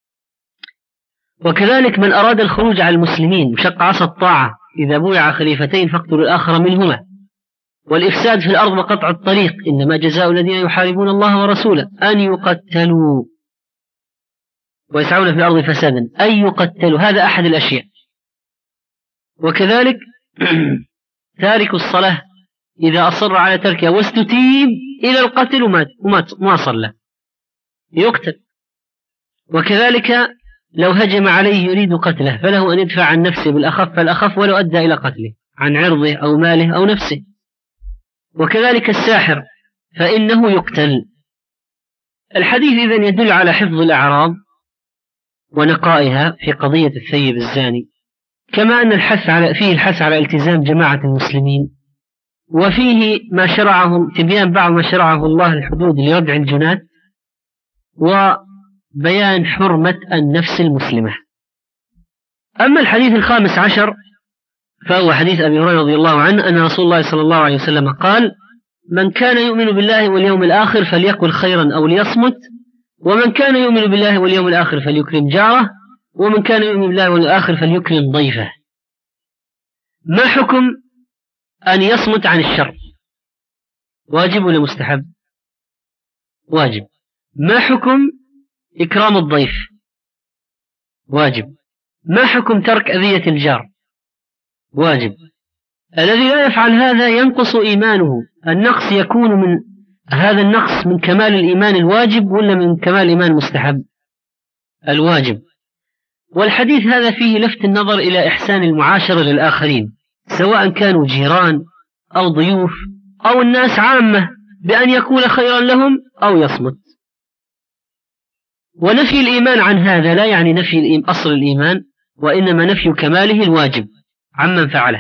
[SPEAKER 2] وكذلك من أراد الخروج على المسلمين وشق عصا الطاعة إذا بويع خليفتين فاقتلوا الآخر منهما، والإفساد في الأرض وقطع الطريق، إنما جزاء الذين يحاربون الله ورسوله أن يقتلوا ويسعون في الأرض فسادا، أن يقتلوا، هذا أحد الأشياء. وكذلك تارك الصلاة إذا أصر على تركها واستتيب إلى القتل وما صلى يقتل. وكذلك لو هجم عليه يريد قتله فله أن يدفع عن نفسه بالأخف فالأخف ولو أدى إلى قتله عن عرضه أو ماله أو نفسه. وكذلك الساحر فإنه يقتل. الحديث إذن يدل على حفظ الأعراض ونقائها في قضية الثيب الزاني، كما أن فيه الحث على التزام جماعة المسلمين، وفيه ما شرعه تبيان بعض ما شرعه الله الحدود لردع الجنات وبيان حرمة النفس المسلمة. أما الحديث 15 فهو حديث أبي هريرة رضي الله عنه أن رسول الله صلى الله عليه وسلم قال: من كان يؤمن بالله واليوم الآخر فليقل خيرا أو ليصمت، ومن كان يؤمن بالله واليوم الآخر فليكرم جاره، ومن كان يؤمن بالله واليوم الآخر فليكرم ضيفه. ما حكم أن يصمت عن الشر؟ واجب ولا مستحب؟ واجب. ما حكم إكرام الضيف؟ واجب. ما حكم ترك أذية الجار؟ واجب. الذي لا يفعل هذا ينقص إيمانه. النقص يكون من هذا النقص من كمال الإيمان الواجب ولا من كمال الإيمان المستحب؟ الواجب. والحديث هذا فيه لفت النظر إلى إحسان المعاشرة للآخرين سواء كانوا جيران أو ضيوف أو الناس عامة، بأن يكون خيرا لهم أو يصمت. ونفي الإيمان عن هذا لا يعني نفي أصل الإيمان، وإنما نفي كماله الواجب عمن فعله.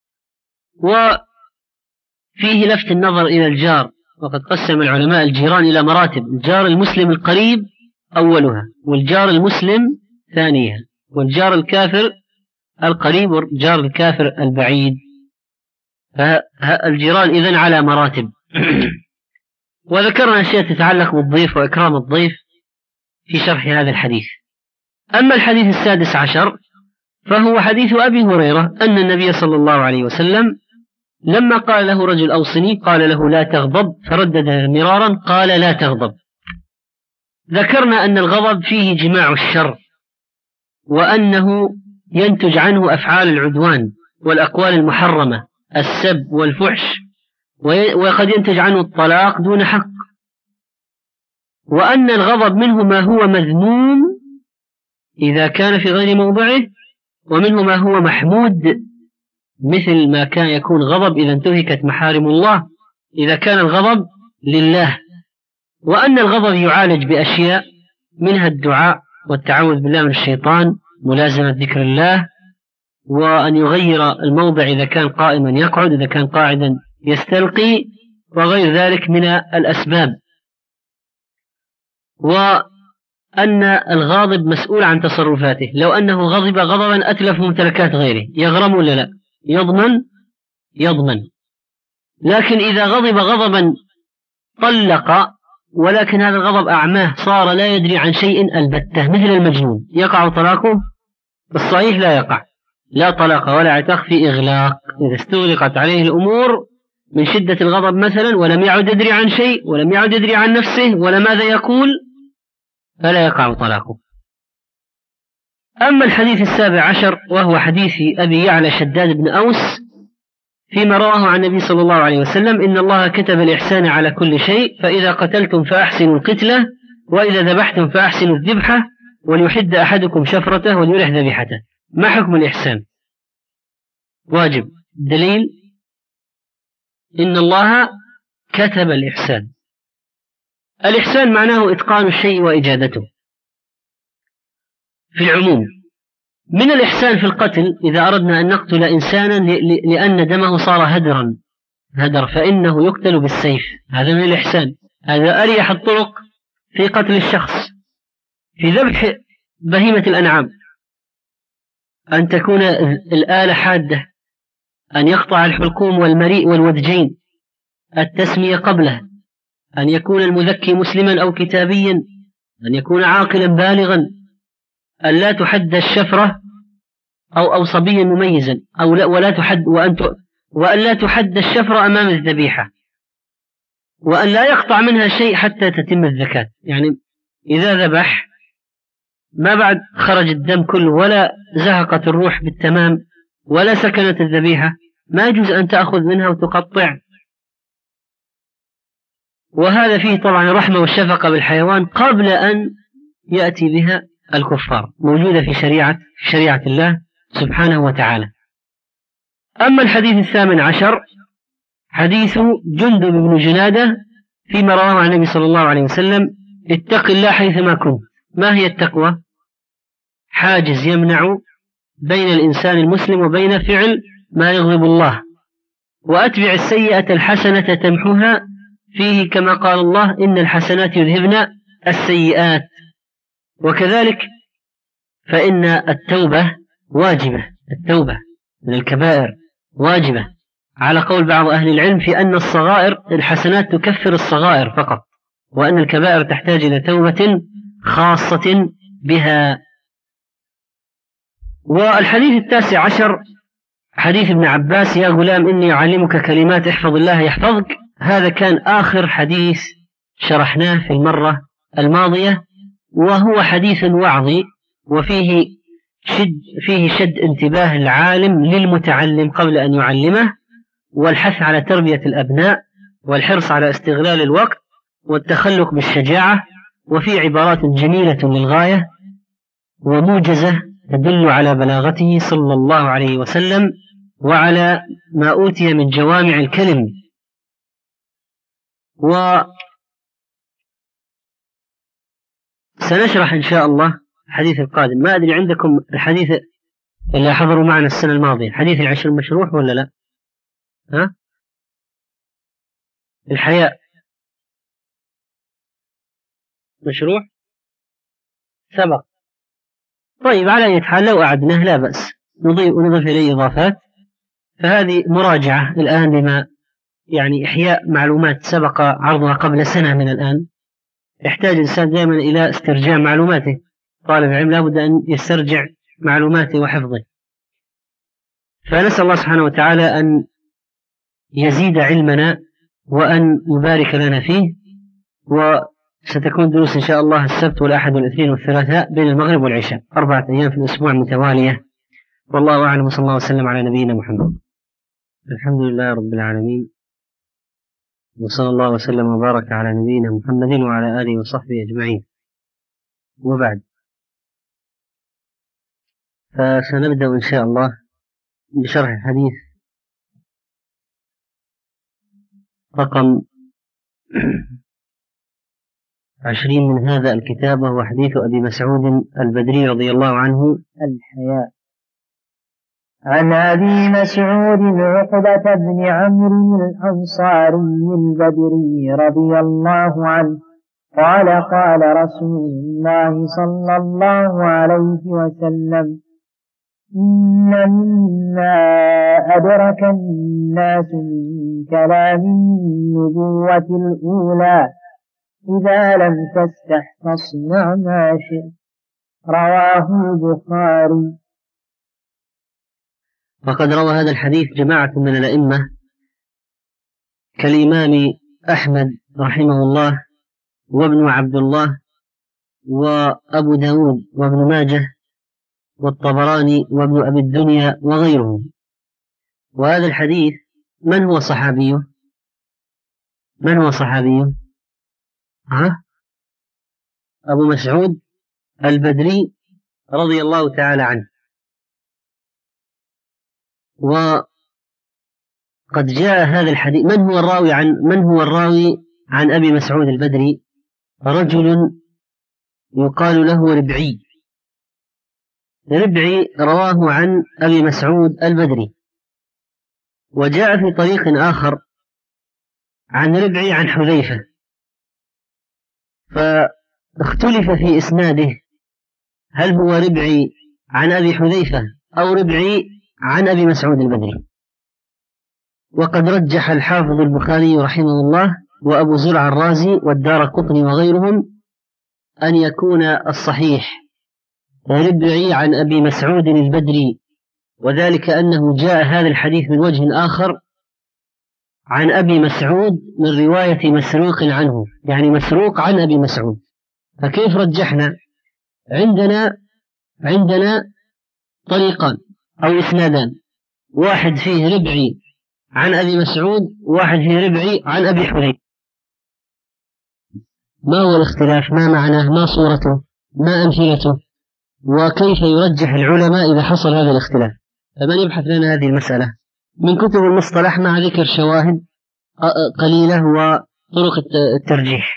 [SPEAKER 2] وفيه لفت النظر إلى الجار، وقد قسم العلماء الجيران إلى مراتب: الجار المسلم القريب أولها، والجار المسلم ثانيها، والجار الكافر القريب والجار الكافر البعيد. فالجيران إذن على مراتب. وذكرنا أشياء تتعلق بالضيف وإكرام الضيف في شرح هذا الحديث. أما الحديث 16 فهو حديث أبي هريرة أن النبي صلى الله عليه وسلم لما قال له رجل أوصني قال له لا تغضب، فردد مرارا قال لا تغضب. ذكرنا أن الغضب فيه جماع الشر، وأنه ينتج عنه أفعال العدوان والأقوال المحرمة، السب والفحش، وقد ينتج عنه الطلاق دون حق، وأن الغضب منه ما هو مذموم إذا كان في غير موضعه، ومنه ما هو محمود مثل ما كان يكون غضب إذا انتهكت محارم الله، إذا كان الغضب لله. وأن الغضب يعالج بأشياء منها الدعاء والتعوذ بالله من الشيطان، ملازمة ذكر الله، وأن يغير الموضع إذا كان قائما يقعد، إذا كان قاعدا يستلقي، وغير ذلك من الأسباب. وأن الغاضب مسؤول عن تصرفاته، لو أنه غضب غضبا أتلف ممتلكات غيره يغرم ولا لا؟ يضمن. لكن إذا غضب غضبا طلق، ولكن هذا الغضب أعماه صار لا يدري عن شيء البتة مثل المجنون، يقع طلاقه؟ بالصحيح لا يقع، لا طلاق ولا عتق في إغلاق. إذا استغلقت عليه الأمور من شدة الغضب مثلا ولم يعد يدري عن شيء ولم يعد يدري عن نفسه ولا ماذا يقول، فلا يقع طلاقه. أما الحديث 17 وهو حديث أبي يعلى شداد بن أوس فيما رواه عن النبي صلى الله عليه وسلم: إن الله كتب الإحسان على كل شيء، فإذا قتلتم فأحسنوا القتلة، وإذا ذبحتم فأحسنوا الذبحة، وليحد أحدكم شفرته وليرح ذبيحته. ما حكم الإحسان؟ واجب. دليل: إن الله كتب الإحسان. الإحسان معناه إتقان الشيء وإجادته في العموم. من الإحسان في القتل إذا أردنا أن نقتل إنسانا لأن دمه صار هدر فإنه يقتل بالسيف، هذا من الإحسان، هذا أريح الطرق في قتل الشخص. في ذبح بهيمة الأنعام أن تكون الآلة حادة، أن يقطع الحلقوم والمريء والودجين، التسمية قبله، أن يكون المذكي مسلما أو كتابيا، أن يكون عاقلا بالغا، أن لا تحد الشفرة أو صبيا مميزا وأن لا تحد الشفرة أمام الذبيحة، وأن لا يقطع منها شيء حتى تتم الزكاة. يعني إذا ذبح ما بعد خرج الدم كله ولا زهقت الروح بالتمام ولا سكنت الذبيحة، ما يجوز أن تأخذ منها وتقطع. وهذا فيه طبعا رحمة والشفقة بالحيوان قبل أن يأتي بها الكفار، موجودة في شريعة الله سبحانه وتعالى. أما الحديث 18 حديث جندب بن جنادة فيما رواه عن النبي صلى الله عليه وسلم: اتق الله حيثما كنت. ما هي التقوى؟ حاجز يمنع بين الإنسان المسلم وبين فعل ما يغضب الله. وأتبع السيئة الحسنة تمحها، فيه كما قال الله: إن الحسنات يذهبن السيئات. وكذلك فإن التوبة واجبة، التوبة من الكبائر واجبة على قول بعض أهل العلم في أن الصغائر الحسنات تكفر الصغائر فقط، وأن الكبائر تحتاج إلى توبة خاصة بها. والحديث 19 حديث ابن عباس: يا غلام إني أعلمك كلمات احفظ الله يحفظك. هذا كان آخر حديث شرحناه في المرة الماضية، وهو حديث وعظي وفيه شد انتباه العالم للمتعلم قبل أن يعلمه، والحث على تربية الأبناء، والحرص على استغلال الوقت، والتخلق بالشجاعة. وفي عبارات جميلة للغاية وموجزة تدل على بلاغته صلى الله عليه وسلم وعلى ما أوتي من جوامع الكلم. وسنشرح إن شاء الله الحديث القادم. ما أدري عندكم الحديث اللي حضروا معنا السنة الماضية، حديث العشر مشروح ولا لا؟ ها؟ الحياء مشروع سبق. طيب على أي حال لو أعدناه لا بأس، نضيف إليه إضافات. فهذه مراجعة الآن لما يعني إحياء معلومات سبق عرضها قبل سنة من الآن. يحتاج الإنسان دائما إلى استرجاع معلوماته، طالب العلم لا بد أن يسترجع معلوماته وحفظه. فنسأل الله سبحانه وتعالى أن يزيد علمنا وأن يبارك لنا فيه. وستكون دروس إن شاء الله السبت والأحد والاثنين والثلاثاء بين المغرب والعشاء، 4 أيام في الأسبوع متوالية. والله أعلم، وصلى الله وسلم على نبينا محمد. الحمد لله رب العالمين، وصلى الله وسلم وبارك على نبينا محمد وعلى آله وصحبه أجمعين. وبعد، فسنبدأ إن شاء الله بشرح الحديث رقم 20 من هذا الكتاب، وهو حديث أبي مسعود البدري رضي الله عنه: الحياء.
[SPEAKER 3] عن أبي مسعود عقبة بن عمرو الأنصاري البدري رضي الله عنه قال: قال رسول الله صلى الله عليه وسلم: إن مما أدرك الناس من كلام النبوة الأولى: إذا لم تستح فاصنع ما شئت. رواه البخاري.
[SPEAKER 2] وقد روى هذا الحديث جماعة من الأئمة كالإمام أحمد رحمه الله، وابن عبد الله، وأبو داود، وابن ماجه، والطبراني، وابن أبي الدنيا، وغيرهم. وهذا الحديث من هو صحابيه؟ من هو صحابيه؟ أبو مسعود البدري رضي الله تعالى عنه. وقد جاء هذا الحديث، من هو الراوي عن أبي مسعود البدري؟ رجل يقال له ربعي. ربعي رواه عن أبي مسعود البدري. وجاء في طريق آخر عن ربعي عن حذيفة، فاختلف في إسناده هل هو ربعي عن أبي حذيفة أو ربعي عن أبي مسعود البدري. وقد رجح الحافظ البخاري رحمه الله وأبو زرع الرازي والدارقطني وغيرهم أن يكون الصحيح ربعي عن أبي مسعود البدري، وذلك أنه جاء هذا الحديث من وجه آخر عن أبي مسعود من رواية مسروق عنه، يعني مسروق عن أبي مسعود. فكيف رجحنا؟ عندنا طريقان أو إسنادان، واحد فيه ربعي عن أبي مسعود وواحد فيه ربعي عن أبي حذيفة. ما هو الاختلاف؟ ما معناه؟ ما صورته؟ ما أمثلته؟ وكيف يرجح العلماء إذا حصل هذا الاختلاف؟ فمن يبحث لنا هذه المسألة من كتب المصطلح مع ذكر شواهد قليلة وطرق الترجيح؟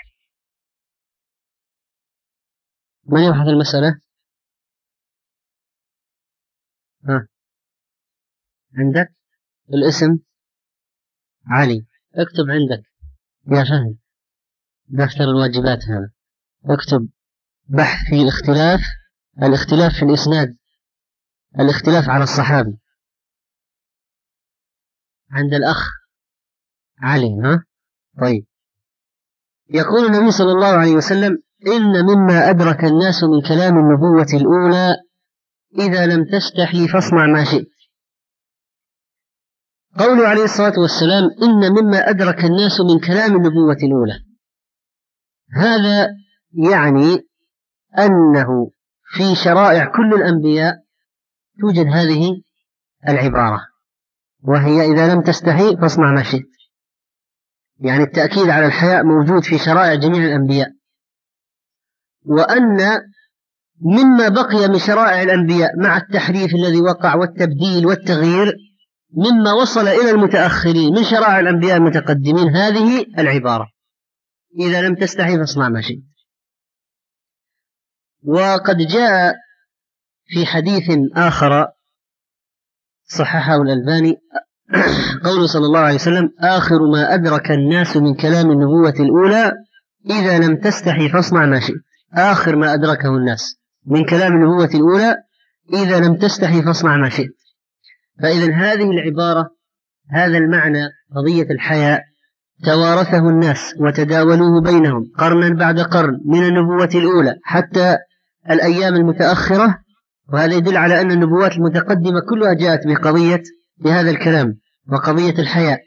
[SPEAKER 2] من يبحث المسألة؟ عندك الاسم علي، اكتب عندك يا فهد دفتر الواجبات هذا، اكتب بحث في الاختلاف في الإسناد، الاختلاف على الصحابي عند الأخ علي. طيب. يقول النبي صلى الله عليه وسلم: إن مما أدرك الناس من كلام النبوة الأولى إذا لم تستحي فاصنع ما شئت. قوله عليه الصلاة والسلام إن مما أدرك الناس من كلام النبوة الأولى، هذا يعني أنه في شرائع كل الأنبياء توجد هذه العبارة، وهي إذا لم تستحي فاصنع ما شئت، يعني التأكيد على الحياء موجود في شرائع جميع الأنبياء. وأن مما بقي من شرائع الأنبياء مع التحريف الذي وقع والتبديل والتغيير مما وصل إلى المتأخرين من شرائع الأنبياء المتقدمين هذه العبارة إذا لم تستحي فاصنع ما شئت. وقد جاء في حديث آخر صححه الألباني قوله صلى الله عليه وسلم: آخر ما أدرك الناس من كلام النبوة الأولى إذا لم تستحي فاصنع ما شئت. آخر ما أدركه الناس من كلام النبوة الأولى إذا لم تستحي فاصنع ما شئت. فإذا هذه العبارة، هذا المعنى، قضية الحياء، توارثه الناس وتداولوه بينهم قرنا بعد قرن من النبوة الأولى حتى الأيام المتأخرة، وهذا يدل على أن النبوات المتقدمة كلها جاءت بهذا الكلام وقضية الحياء،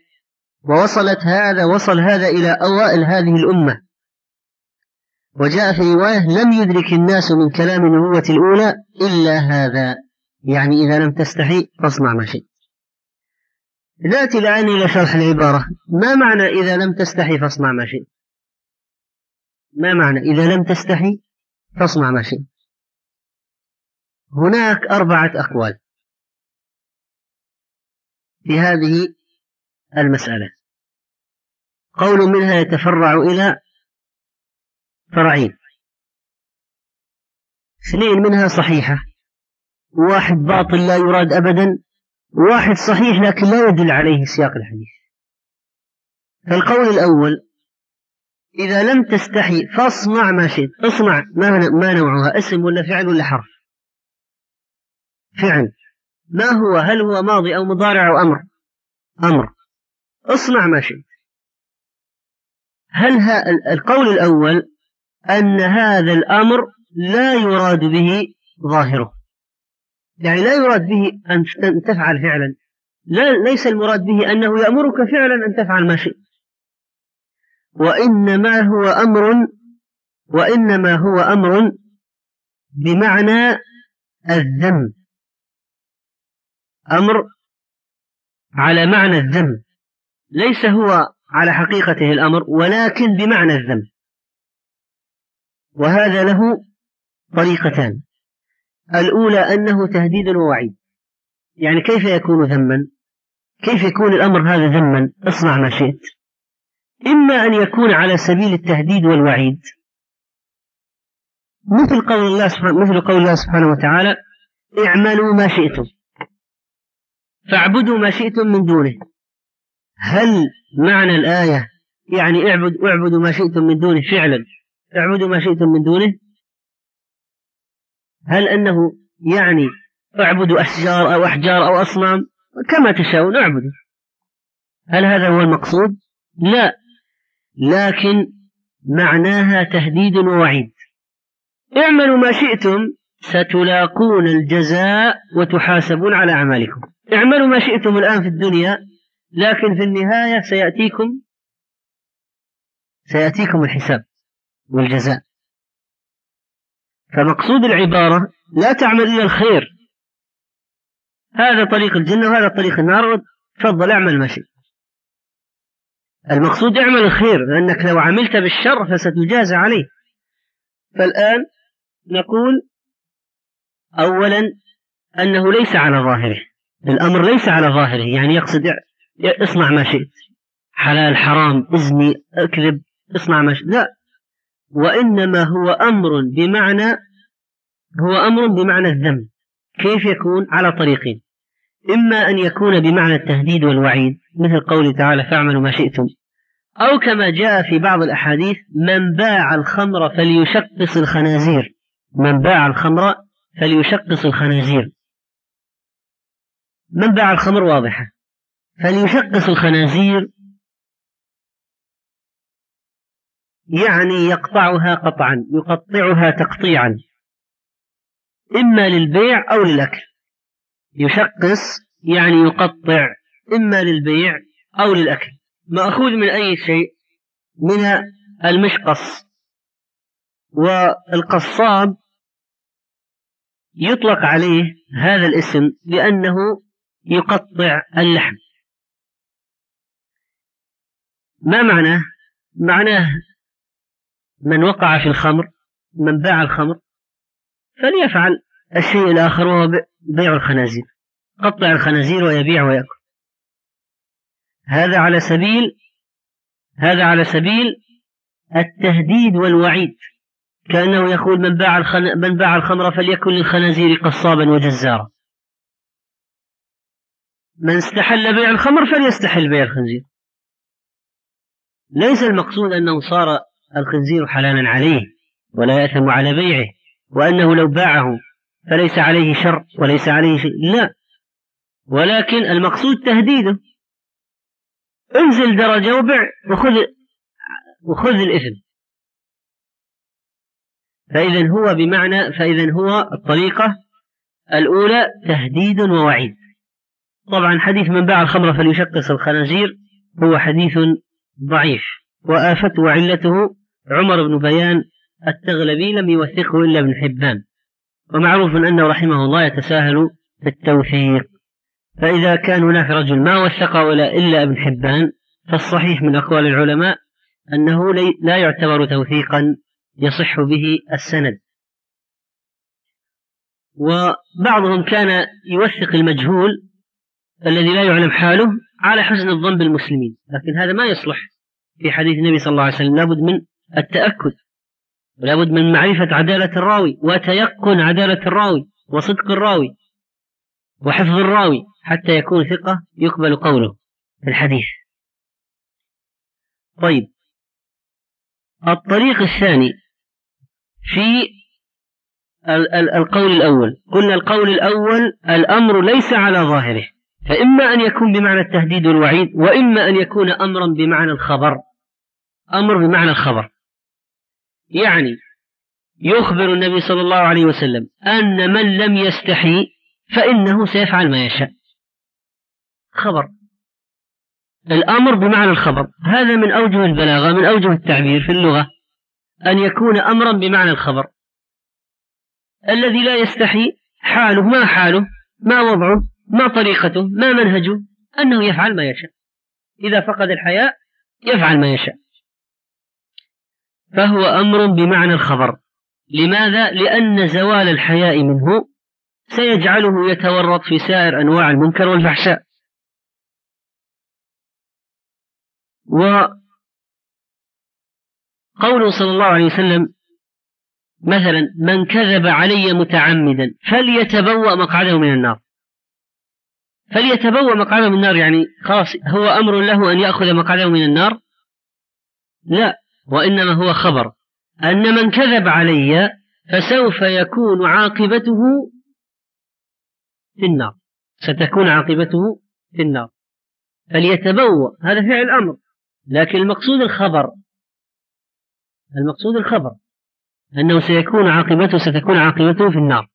[SPEAKER 2] وصل هذا إلى أوائل هذه الأمة. وجاء في رواية: لم يدرك الناس من كلام النبوة الأولى إلا هذا، يعني إذا لم تستحي فاصنع ما شئت. نأتي الآن إلى شرح العبارة. ما معنى إذا لم تستحي فاصنع ما شئت؟ ما معنى إذا لم تستحي فاصنع ما شئت؟ هناك 4 أقوال في هذه المسألة. قول منها يتفرع إلى فرعين، 2 منها صحيحة، 1 باطل لا يراد أبدا، 1 صحيح لكن لا يدل عليه سياق الحديث. فالقول الأول: إذا لم تستحي فاصنع ما شئت. اصنع ما نوعها؟ اسم ولا فعل ولا حرف؟ فعل. ما هو؟ هل هو ماضي أو مضارع أو أمر؟ اصنع ما شئت. القول الأول أن هذا الأمر لا يراد به ظاهره، يعني لا يراد به أن تفعل فعلا، ليس المراد به أنه يأمرك فعلا أن تفعل ما شئت، وإنما هو أمر بمعنى الذم، أمر على معنى الذم، ليس هو على حقيقته الأمر ولكن بمعنى الذم. وهذا له طريقتان: الأولى أنه تهديد ووعيد، يعني كيف يكون ذما؟ كيف يكون الأمر هذا ذما؟ اصنع ما شئت. إما أن يكون على سبيل التهديد والوعيد، مثل قول الله سبحانه وتعالى: اعملوا ما شئتم فاعبدوا ما شئتم من دونه. هل معنى الآية يعني اعبدوا ما شئتم من دونه فعلا، اعبدوا ما شئتم من دونه؟ هل أنه يعني اعبدوا أشجار أو أحجار أو أصنام كما تشاءون اعبدوا؟ هل هذا هو المقصود؟ لا، لكن معناها تهديد ووعيد. اعملوا ما شئتم ستلاقون الجزاء وتحاسبون على أعمالكم. اعملوا ما شئتم الآن في الدنيا، لكن في النهاية سيأتيكم الحساب والجزاء. فمقصود العبارة: لا تعمل إلا الخير، هذا طريق الجنة وهذا طريق النار، تفضل اعمل ما شئت. المقصود اعمل الخير، لأنك لو عملت بالشر فستجازى عليه. فالآن نقول أولا أنه ليس على ظاهره، الأمر ليس على ظاهره، يعني يقصد اصنع ما شئت، حلال حرام، ازني، اكذب، اصنع ما شئت، لا، وإنما هو أمر بمعنى الذم. كيف يكون؟ على طريقين: إما أن يكون بمعنى التهديد والوعيد مثل قوله تعالى: فاعملوا ما شئتم، أو كما جاء في بعض الأحاديث: من باع الخمر فليشقص الخنازير. من باع الخمر فليشقص الخنازير. من باع الخمر واضحة، فليشقص الخنازير يعني يقطعها قطعا، يقطعها تقطيعا، إما للبيع أو للأكل. يشقص يعني يقطع، إما للبيع أو للأكل. مأخوذ من أي شيء؟ من المشقص. والقصاب يطلق عليه هذا الاسم لأنه يقطع اللحم. ما معناه؟ معناه من وقع في الخمر، من باع الخمر، فليفعل الشيء الآخر وهو بيع الخنازير، قطع الخنازير ويبيع ويأكل. هذا على سبيل التهديد والوعيد، كأنه يقول: من باع الخمر فليكن للخنازير قصابا وجزارا، من استحل بيع الخمر فليستحل بيع الخنزير. ليس المقصود أنه صار الخنزير حلالا عليه ولا يأثم على بيعه، وأنه لو باعه فليس عليه شر وليس عليه شيء، لا، ولكن المقصود تهديده: انزل درجة وبع وخذ الإثم. فإذا هو الطريقة الأولى تهديد ووعيد. طبعا حديث من باع الخمر فليشقص الخنازير هو حديث ضعيف، وآفته وعلته عمر بن بيان التغلبي لم يوثقه إلا ابن حبان، ومعروف أنه رحمه الله يتساهل في التوثيق. فإذا كان هناك رجل ما وثقه إلا ابن حبان، فالصحيح من أقوال العلماء أنه لا يعتبر توثيقا يصح به السند. وبعضهم كان يوثق المجهول الذي لا يعلم حاله على حسن الظن بالمسلمين، لكن هذا ما يصلح في حديث النبي صلى الله عليه وسلم. لابد من التأكد، ولابد من معرفة عدالة الراوي وتيقن عدالة الراوي وصدق الراوي وحفظ الراوي حتى يكون ثقة يقبل قوله في الحديث. طيب، الطريق الثاني في القول الأول، قلنا القول الأول الأمر ليس على ظاهره، فإما أن يكون بمعنى التهديد والوعيد، وإما أن يكون أمرا بمعنى الخبر. أمر بمعنى الخبر يعني يخبر النبي صلى الله عليه وسلم أن من لم يستحي فإنه سيفعل ما يشاء. خبر، الأمر بمعنى الخبر، هذا من أوجه البلاغة، من أوجه التعبير في اللغة، أن يكون أمرا بمعنى الخبر. الذي لا يستحي حاله، ما حاله، ما وضعه، ما طريقته، ما منهجه، أنه يفعل ما يشاء. إذا فقد الحياء يفعل ما يشاء، فهو أمر بمعنى الخبر. لماذا؟ لأن زوال الحياء منه سيجعله يتورط في سائر أنواع المنكر والفحشاء. وقوله صلى الله عليه وسلم: مثلا من كذب علي متعمدا فليتبوأ مقعده من النار. فليتبوأ مقعده من النار يعني خلاص هو أمر له أن يأخذ مقعده من النار؟ لا، وإنما هو خبر أن من كذب علي فسوف يكون عاقبته في النار، ستكون عاقبته في النار. فليتبوأ هذا فعل أمر، لكن المقصود الخبر، المقصود الخبر أنه ستكون عاقبته في النار.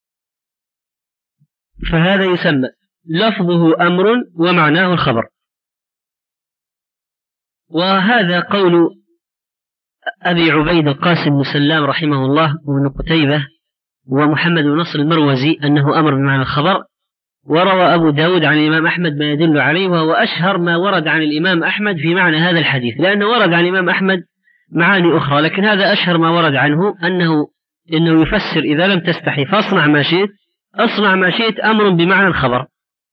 [SPEAKER 2] فهذا يسمى لفظه أمر ومعناه الخبر. وهذا قول أبي عبيد القاسم بن سلام رحمه الله وابن قتيبة ومحمد بن نصر المروزي أنه أمر بمعنى الخبر. وروى أبو داود عن الإمام أحمد ما يدل عليه، وهو أشهر ما ورد عن الإمام أحمد في معنى هذا الحديث، لأنه ورد عن الإمام أحمد معاني أخرى، لكن هذا أشهر ما ورد عنه إنه يفسر إذا لم تستحي فاصنع ما شئت، أصنع ما شئت أمر بمعنى الخبر.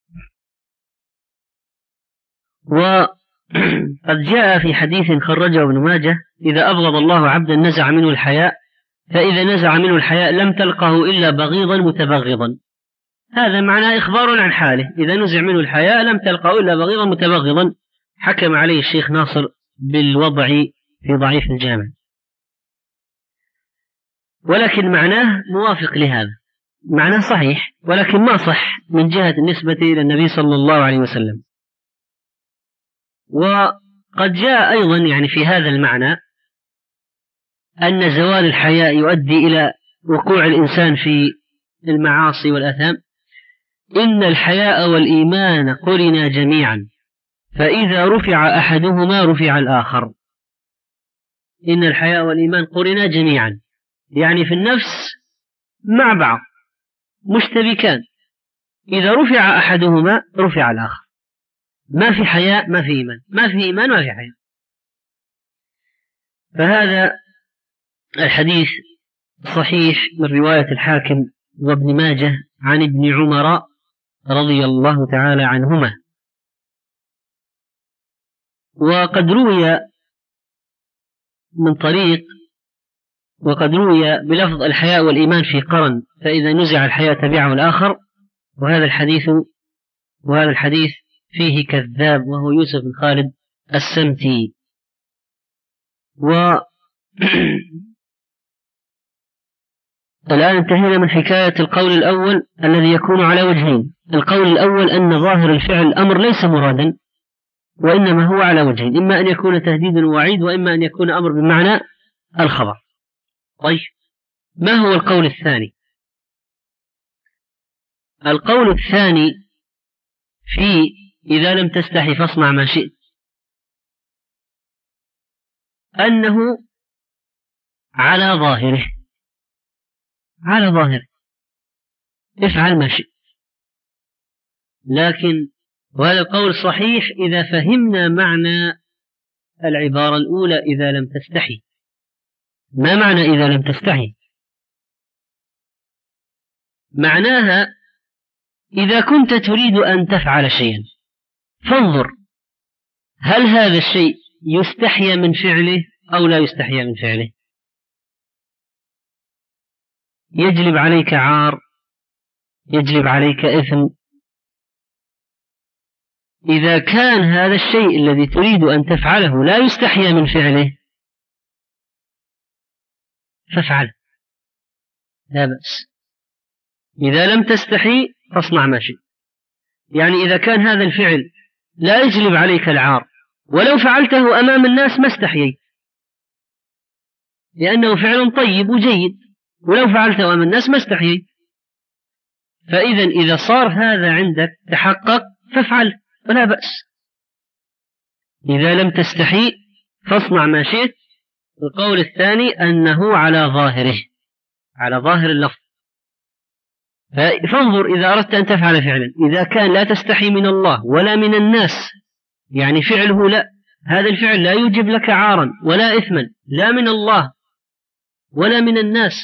[SPEAKER 2] وقد جاء في حديث خرجه ابن ماجه: إذا أبغض الله عبدا نزع منه الحياء، فإذا نزع منه الحياء لم تلقه إلا بغيضا متبغضا. هذا معناه إخبار عن حاله، إذا نزع منه الحياء لم تلقه إلا بغيضا متبغضا. حكم عليه الشيخ ناصر بالوضع في ضعيف الجامع، ولكن معناه موافق لهذا، معناه صحيح ولكن ما صح من جهة النسبة إلى النبي صلى الله عليه وسلم. وقد جاء أيضا يعني في هذا المعنى أن زوال الحياء يؤدي إلى وقوع الإنسان في المعاصي والآثام. إن الحياء والإيمان قرنا جميعا، فإذا رفع أحدهما رفع الآخر. إن الحياء والإيمان قرنا جميعا، يعني في النفس مع بعض مشتبكان، إذا رفع أحدهما رفع الآخر. ما في حياء ما في إيمان، ما في إيمان ما في حياء. فهذا الحديث صحيح من رواية الحاكم وابن ماجه عن ابن عمر رضي الله تعالى عنهما. وقد روي من طريق، وقد روي بلفظ الحياء والإيمان في قرن، فإذا نزع الحياء تبعه الآخر. وهذا الحديث فيه كذاب وهو يوسف بن خالد السمتي. الآن انتهينا من حكاية القول الأول الذي يكون على وجهين. القول الأول أن ظاهر الفعل الأمر ليس مرادا، وإنما هو على وجهين: إما أن يكون تهديد ووعيد، وإما أن يكون أمر بمعنى الخبر. طيب، ما هو القول الثاني؟ القول الثاني في إذا لم تستحي فاصنع ما شئت، أنه على ظاهره، على ظاهره افعل ما شئت. لكن وهذا القول صحيح إذا فهمنا معنى العبارة الأولى إذا لم تستحي. ما معنى إذا لم تستحي؟ معناها إذا كنت تريد أن تفعل شيئا فانظر هل هذا الشيء يستحي من فعله أو لا يستحي من فعله، يجلب عليك عار، يجلب عليك إثم. إذا كان هذا الشيء الذي تريد أن تفعله لا يستحي من فعله فافعل، لا بأس. إذا لم تستحي فاصنع ما شئت، يعني إذا كان هذا الفعل لا يجلب عليك العار ولو فعلته أمام الناس ما استحييت، لأنه فعل طيب وجيد، ولو فعلته أمام الناس ما استحييت. فإذا إذا صار هذا عندك تحقق فافعل ولا بأس. إذا لم تستحي فاصنع ما شئت. القول الثاني أنه على ظاهره، على ظاهر اللفظ. فانظر إذا أردت أن تفعل فعلا، إذا كان لا تستحي من الله ولا من الناس، يعني فعله لا، هذا الفعل لا يوجب لك عارا ولا إثما لا من الله ولا من الناس،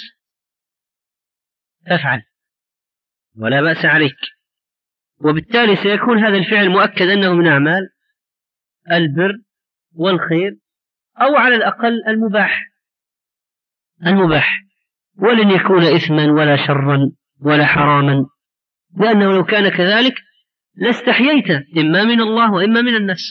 [SPEAKER 2] فافعل ولا بأس عليك. وبالتالي سيكون هذا الفعل مؤكد أنه من أعمال البر والخير، أو على الأقل المباح. ولن يكون إثما ولا شرا ولا حراما، لأنه لو كان كذلك لاستحييت إما من الله وإما من الناس.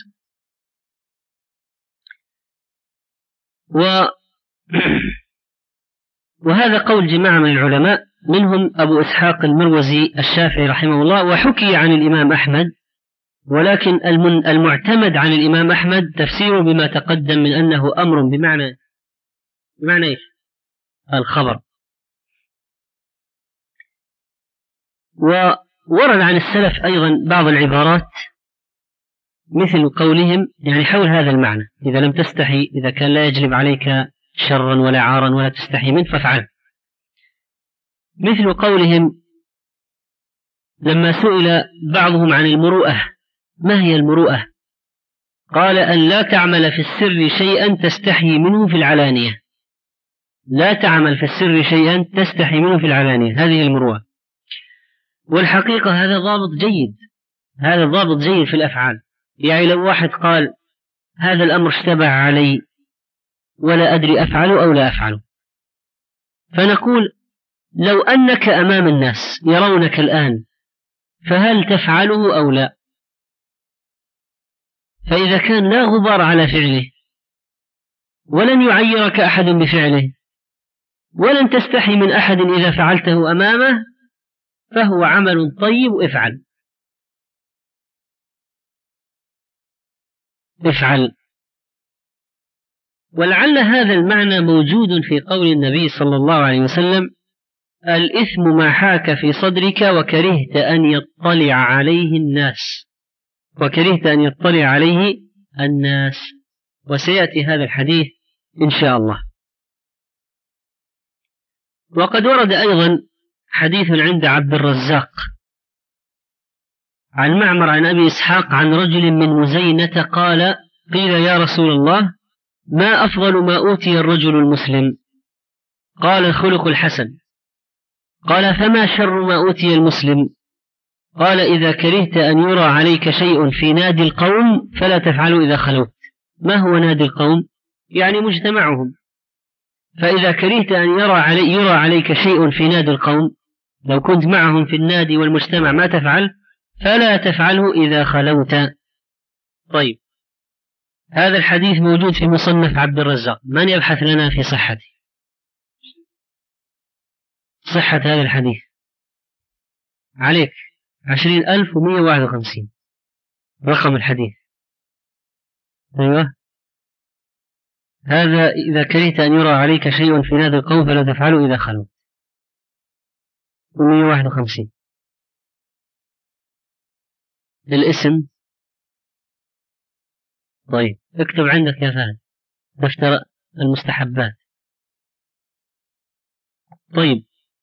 [SPEAKER 2] وهذا قول جماعة من العلماء، منهم أبو إسحاق المروزي الشافعي رحمه الله، وحكي عن الإمام أحمد، ولكن المعتمد عن الإمام أحمد تفسيره بما تقدم من أنه أمر بمعنى إيش؟ الخبر. وورد عن السلف أيضا بعض العبارات مثل قولهم يعني حول هذا المعنى: إذا لم تستحي، إذا كان لا يجلب عليك شرا ولا عارا ولا تستحي منه فافعل. مثل قولهم لما سئل بعضهم عن المروءة: ما هي المروءة؟ قال: أن لا تعمل في السر شيئا تستحي منه في العلانية. لا تعمل في السر شيئا تستحي منه في العلانية، هذه المروءة. والحقيقة هذا ضابط جيد، هذا ضابط جيد في الأفعال. يعني لو واحد قال: هذا الأمر اشتبه علي ولا أدري أفعله أو لا أفعله، فنقول: لو أنك أمام الناس يرونك الآن فهل تفعله أو لا؟ فإذا كان لا غبار على فعله ولن يعيرك أحد بفعله ولن تستحي من أحد إذا فعلته أمامه، فهو عمل طيب، افعل. ولعل هذا المعنى موجود في قول النبي صلى الله عليه وسلم: الإثم ما حاك في صدرك وكرهت أن يطلع عليه الناس. وسيأتي هذا الحديث إن شاء الله. وقد ورد أيضا حديث عند عبد الرزاق عن معمر عن أبي إسحاق عن رجل من مزينة قال: قيل: يا رسول الله، ما أفضل ما أوتي الرجل المسلم؟ قال: الخلق الحسن. قال: فما شر ما أوتي المسلم؟ قال: إذا كرهت أن يرى عليك شيء في نادي القوم فلا تفعله إذا خلوت. ما هو نادي القوم؟ يعني مجتمعهم. فإذا كرهت أن يرى عليك شيء في نادي القوم، لو كنت معهم في النادي والمجتمع ما تفعل، فلا تفعله إذا خلوت. طيب، هذا الحديث موجود في مصنف عبد الرزاق. من يبحث لنا في صحة هذا الحديث؟ عليك 20,151 رقم الحديث. أيوة، هذا: إذا كرهت أن يرى عليك شيء في نادي القوم فلا تفعله إذا خلوت. 151 الاسم. طيب، اكتب عندك يا فهد دفتر المستحبات. طيب،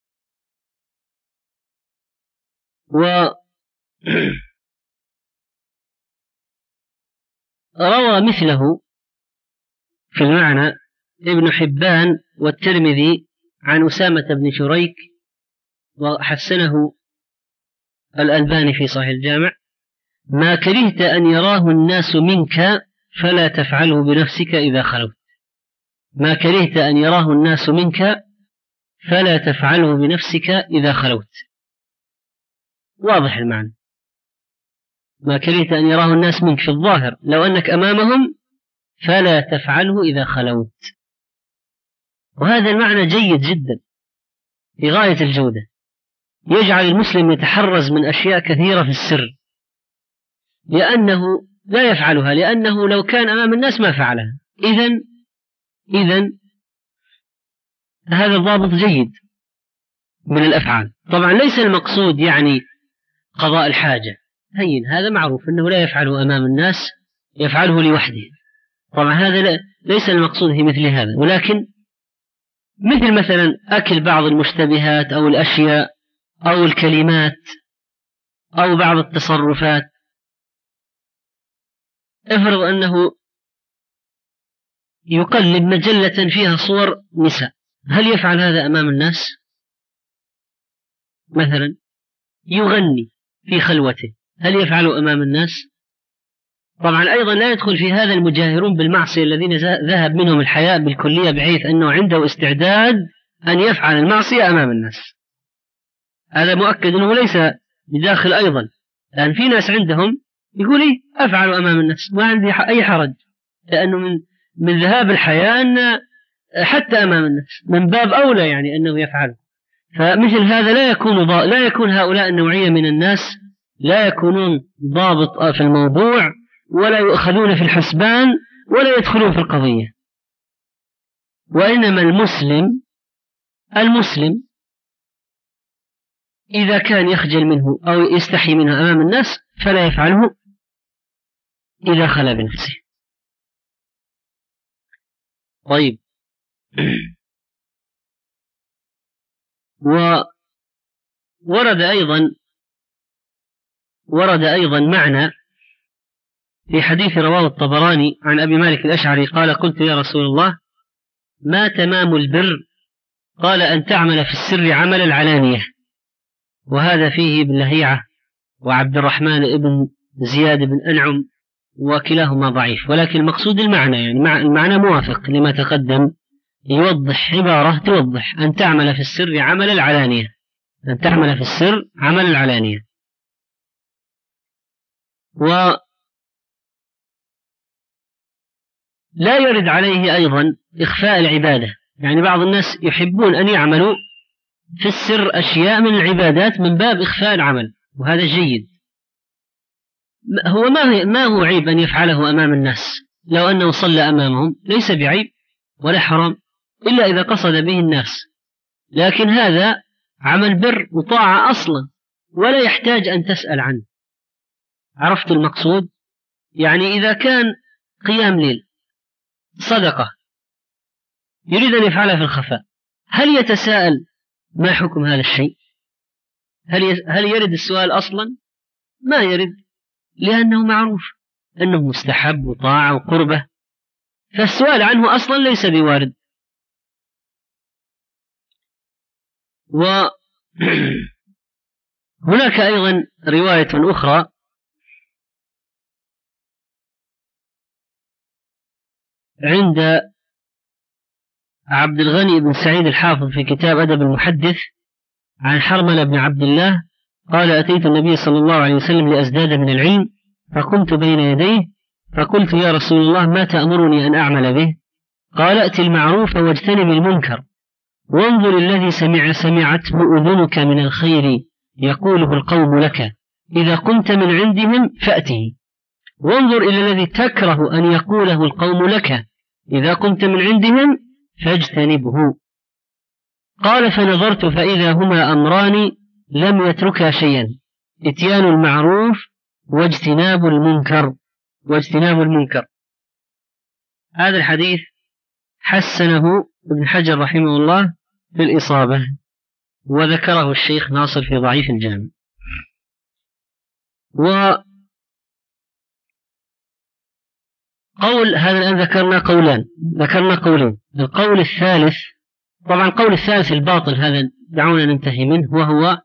[SPEAKER 2] روى مثله في المعنى ابن حبان والترمذي عن أسامة بن شريك، وحسنه الألباني في صحيح الجامع: ما كرهت أن يراه الناس منك فلا تفعله بنفسك إذا خلوت. ما كرهت أن يراه الناس منك فلا تفعله بنفسك إذا خلوت. واضح المعنى. ما كرهت أن يراه الناس منك في الظاهر، لو أنك أمامهم فلا تفعله إذا خلوت. وهذا المعنى جيد جدا في غاية الجودة، يجعل المسلم يتحرز من أشياء كثيرة في السر، لأنه لا يفعلها، لأنه لو كان أمام الناس ما فعلها. إذن هذا الضابط جيد من الأفعال. طبعا ليس المقصود يعني قضاء الحاجة، هذا معروف أنه لا يفعله أمام الناس، يفعله لوحده. طبعا هذا ليس المقصود في مثل هذا، ولكن مثلا أكل بعض المشتبهات أو الأشياء أو الكلمات أو بعض التصرفات. افرض أنه يقلب مجلة فيها صور نساء، هل يفعل هذا أمام الناس؟ مثلا يغني في خلوته، هل يفعله أمام الناس؟ طبعا أيضا لا يدخل في هذا المجاهرون بالمعصية الذين ذهب منهم الحياء بالكلية، بحيث أنه عنده استعداد أن يفعل المعصية أمام الناس. هذا مؤكد أنه ليس بداخل أيضا، لأن في ناس عندهم يقول إيه أفعل أمام الناس ما عندي أي حرج، لأنه من ذهاب الحياة أن حتى أمام الناس من باب أولى يعني أنه يفعل. فمثل هذا لا يكون هؤلاء النوعية من الناس لا يكونون ضابط في الموضوع، ولا يؤخذون في الحسبان، ولا يدخلون في القضية. وإنما المسلم إذا كان يخجل منه أو يستحي منه أمام الناس فلا يفعله إذا خلا بنفسه. طيب، ورد أيضا معنى في حديث رواه الطبراني عن أبي مالك الأشعري قال: قلت يا رسول الله ما تمام البر؟ قال: أن تعمل في السر عمل العلانية. وهذا فيه ابن لهيعة وعبد الرحمن ابن زياد بن أنعم، وكلاهما ضعيف، ولكن المقصود المعنى، يعني المعنى موافق لما تقدم، يوضح عبارة توضح أن تعمل في السر عمل العلانية، أن تعمل في السر عمل العلانية. ولا يرد عليه أيضا إخفاء العبادة، يعني بعض الناس يحبون أن يعملوا في السر أشياء من العبادات من باب إخفاء العمل، وهذا جيد. هو ما هو عيب أن يفعله أمام الناس، لو أنه صلى أمامهم ليس بعيب ولا حرام، إلا إذا قصد به الناس، لكن هذا عمل بر وطاعة أصلا ولا يحتاج أن تسأل عنه. عرفت المقصود؟ يعني إذا كان قيام ليل صدقة يريد أن يفعلها في الخفاء، هل يتساءل ما حكم هذا الشيء؟ هل يرد السؤال أصلا؟ ما يرد، لأنه معروف أنه مستحب وطاعة وقربة، فالسؤال عنه أصلا ليس بوارد. وهناك أيضا رواية أخرى عند عبد الغني بن سعيد الحافظ في كتاب أدب المحدث عن حرملة بن عبد الله قال: أتيت النبي صلى الله عليه وسلم لأزداد من العلم، فقمت بين يديه فقلت: يا رسول الله ما تأمرني أن أعمل به؟ قال: أت المعروف واجتنب المنكر، وانظر الذي سمعته أذنك من الخير يقوله القوم لك، إذا قمت من عندهم فأته، وانظر إلى الذي تكره أن يقوله القوم لك، إذا قمت من عندهم فاجتنبه. قال: فنظرت فإذا هما أمران لم يتركا شيئا، إتيان المعروف واجتناب المنكر. هذا الحديث حسنه ابن حجر رحمه الله في الإصابة، وذكره الشيخ ناصر في ضعيف الجامع. وقول هذا الآن ذكرنا قولين. القول الثالث، طبعا القول الثالث الباطل، هذا دعونا ننتهي منه، وهو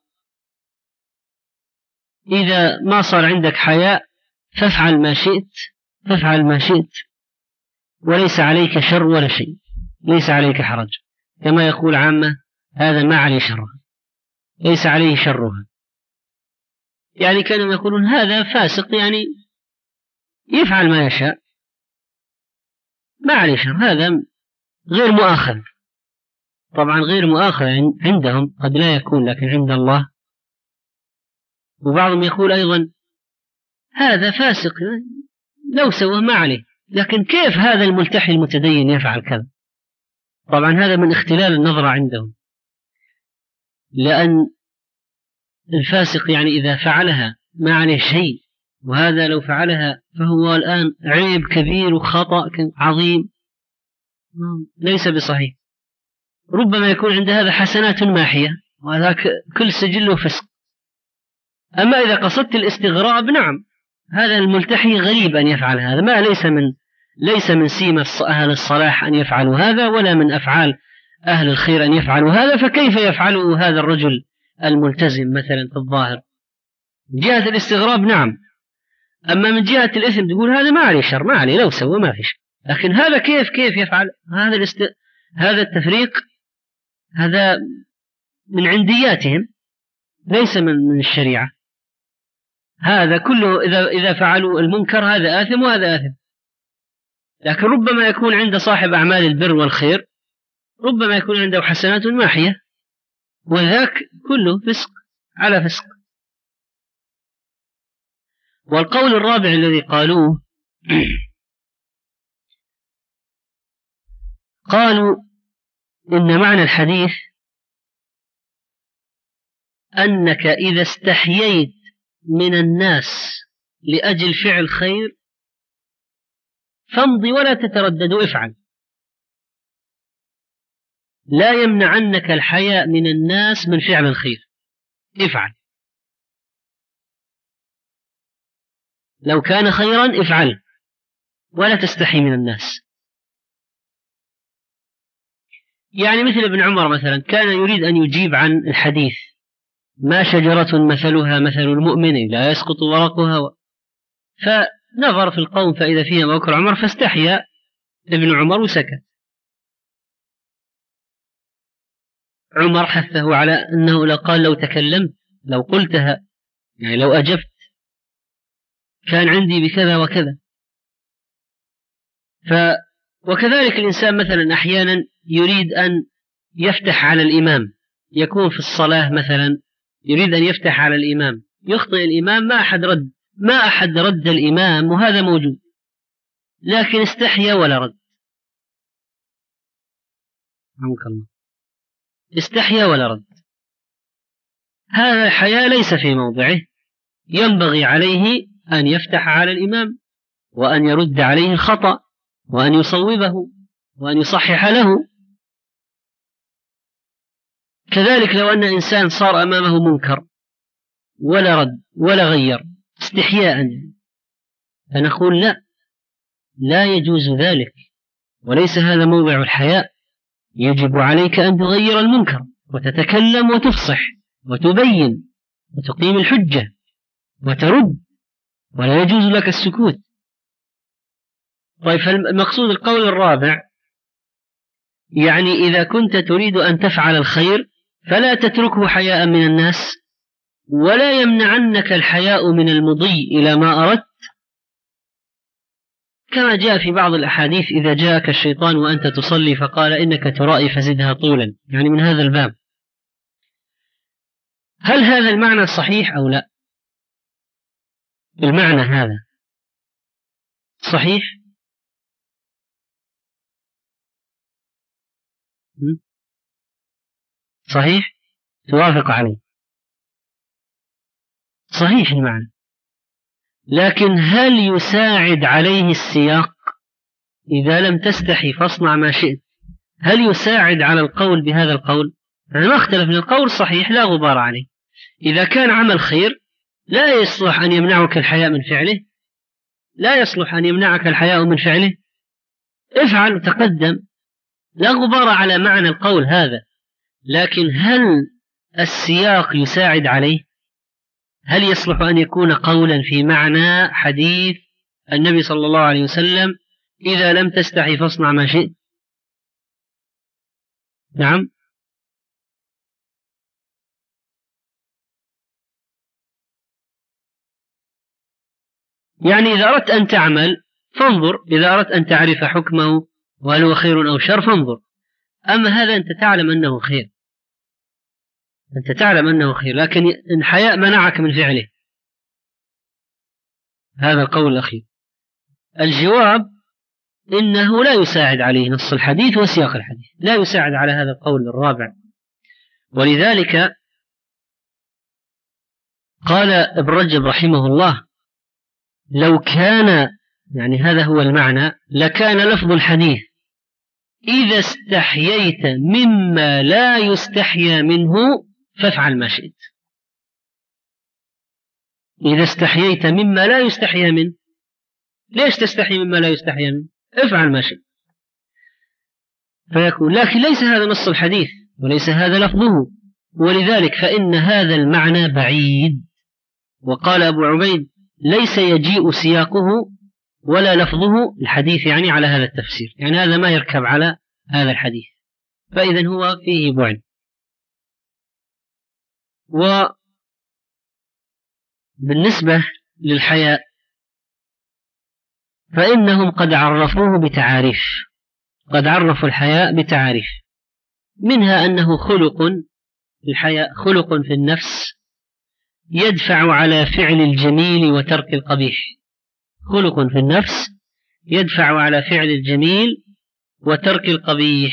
[SPEAKER 2] إذا ما صار عندك حياء فافعل ما شئت وليس عليك شر ولا شيء، ليس عليك حرج، كما يقول عامة: هذا ما عليه شرها، ليس عليه شرها. يعني كانوا يقولون هذا فاسق، يعني يفعل ما يشاء ما عليه شر، هذا غير مؤاخذ. طبعا غير مؤاخذ عندهم، قد لا يكون، لكن عند الله. وبعضهم يقول أيضا هذا فاسق لو سوى ما عليه، لكن كيف هذا الملتحي المتدين يفعل كذا؟ طبعا هذا من اختلال النظرة عندهم، لأن الفاسق يعني إذا فعلها ما عليه شيء، وهذا لو فعلها فهو الآن عيب كبير وخطأ عظيم، ليس بصحيح. ربما يكون عند هذا حسنات ماحية، وهذاك كل سجله فسق. أما إذا قصدت الاستغراب، نعم، هذا الملتحي غريب أن يفعل هذا، ما ليس من سيمة أهل الصلاح أن يفعلوا هذا، ولا من أفعال أهل الخير أن يفعلوا هذا، فكيف يفعله هذا الرجل الملتزم مثلا في الظاهر؟ من جهة الاستغراب نعم، أما من جهة الإثم تقول هذا ما عليه شر، ما عليه لو سوى ما فيش، لكن هذا كيف يفعل؟ هذا التفريق هذا من عندياتهم، ليس من الشريعة. هذا كله إذا فعلوا المنكر هذا آثم وهذا آثم. لكن ربما يكون عند صاحب أعمال البر والخير ربما يكون عنده حسنات ماحية، وذاك كله فسق على فسق. والقول الرابع الذي قالوه قالوا إن معنى الحديث أنك إذا استحييت من الناس لأجل فعل خير فامضي ولا تتردد، افعل، لا يمنعنك الحياء من الناس من فعل الخير، افعل، لو كان خيرا افعل ولا تستحي من الناس. يعني مثل ابن عمر مثلا كان يريد أن يجيب عن الحديث ما شجرة مثلها مثل المؤمن لا يسقط ورقها، فنظر في القوم فإذا فيهم أبو بكر عمر فاستحيا ابن عمر وسكت. عمر حثه على أنه لو تكلمت لو قلتها، يعني لو أجبت كان عندي بكذا وكذا. وكذلك الإنسان مثلا أحيانا يريد أن يفتح على الإمام، يكون في الصلاة مثلا يريد أن يفتح على الإمام، يخطئ الإمام، ما أحد رد الإمام وهذا موجود، لكن استحيا ولا رد. رحمك الله، استحيا ولا رد. هذا الحياء ليس في موضعه، ينبغي عليه أن يفتح على الإمام وأن يرد عليه الخطأ وأن يصوبه وأن يصحح له. كذلك لو أن إنسان صار أمامه منكر ولا رد ولا غير استحياء، فنقول لا يجوز ذلك، وليس هذا موضع الحياء. يجب عليك أن تغير المنكر وتتكلم وتفصح وتبين وتقيم الحجة وترد، ولا يجوز لك السكوت. طيب، فالمقصود القول الرابع يعني إذا كنت تريد أن تفعل الخير فلا تتركه حياء من الناس، ولا يمنعنك الحياء من المضي إلى ما أردت، كما جاء في بعض الأحاديث إذا جاءك الشيطان وأنت تصلي فقال إنك ترائي فزدها طولا، يعني من هذا الباب. هل هذا المعنى صحيح أو لا؟ المعنى هذا صحيح؟ صحيح؟ توافق عليه؟ صحيح المعنى، لكن هل يساعد عليه السياق؟ إذا لم تستحي فاصنع ما شئت، هل يساعد على القول بهذا القول؟ يعني ما اختلف من القول صحيح لا غبار عليه. إذا كان عمل خير لا يصلح أن يمنعك الحياء من فعله، لا يصلح أن يمنعك الحياء من فعله، افعل وتقدم، لا غبار على معنى القول هذا. لكن هل السياق يساعد عليه؟ هل يصلح أن يكون قولا في معنى حديث النبي صلى الله عليه وسلم إذا لم تستحي فاصنع ما شئت؟ نعم. يعني إذا أردت أن تعمل فانظر، إذا أردت أن تعرف حكمه وهل هو خير أو شر فانظر. أما هذا أنت تعلم أنه خير، أنت تعلم أنه خير، لكن الحياء منعك من فعله. هذا القول الأخير. الجواب إنه لا يساعد عليه نص الحديث وسياق الحديث، لا يساعد على هذا القول الرابع. ولذلك قال ابن رجب رحمه الله لو كان، يعني هذا هو المعنى، لكان لفظ الحديث إذا استحييت مما لا يستحيا منه فافعل ما شئت. إذا استحييت مما لا يستحيا منه، ليش تستحي مما لا يستحيا منه؟ افعل ما شئت فيكون. لكن ليس هذا نص الحديث وليس هذا لفظه، ولذلك فإن هذا المعنى بعيد. وقال أبو عبيد ليس يجيء سياقه ولا لفظه الحديث يعني على هذا التفسير، يعني هذا ما يركب على هذا الحديث، فإذا هو فيه بعد. وبالنسبة للحياء فإنهم قد عرفوه بتعاريف، قد عرفوا الحياء بتعاريف، منها أنه خلق، الحياء خلق في النفس يدفع على فعل الجميل وترك القبيح، خلق في النفس يدفع على فعل الجميل وترك القبيح.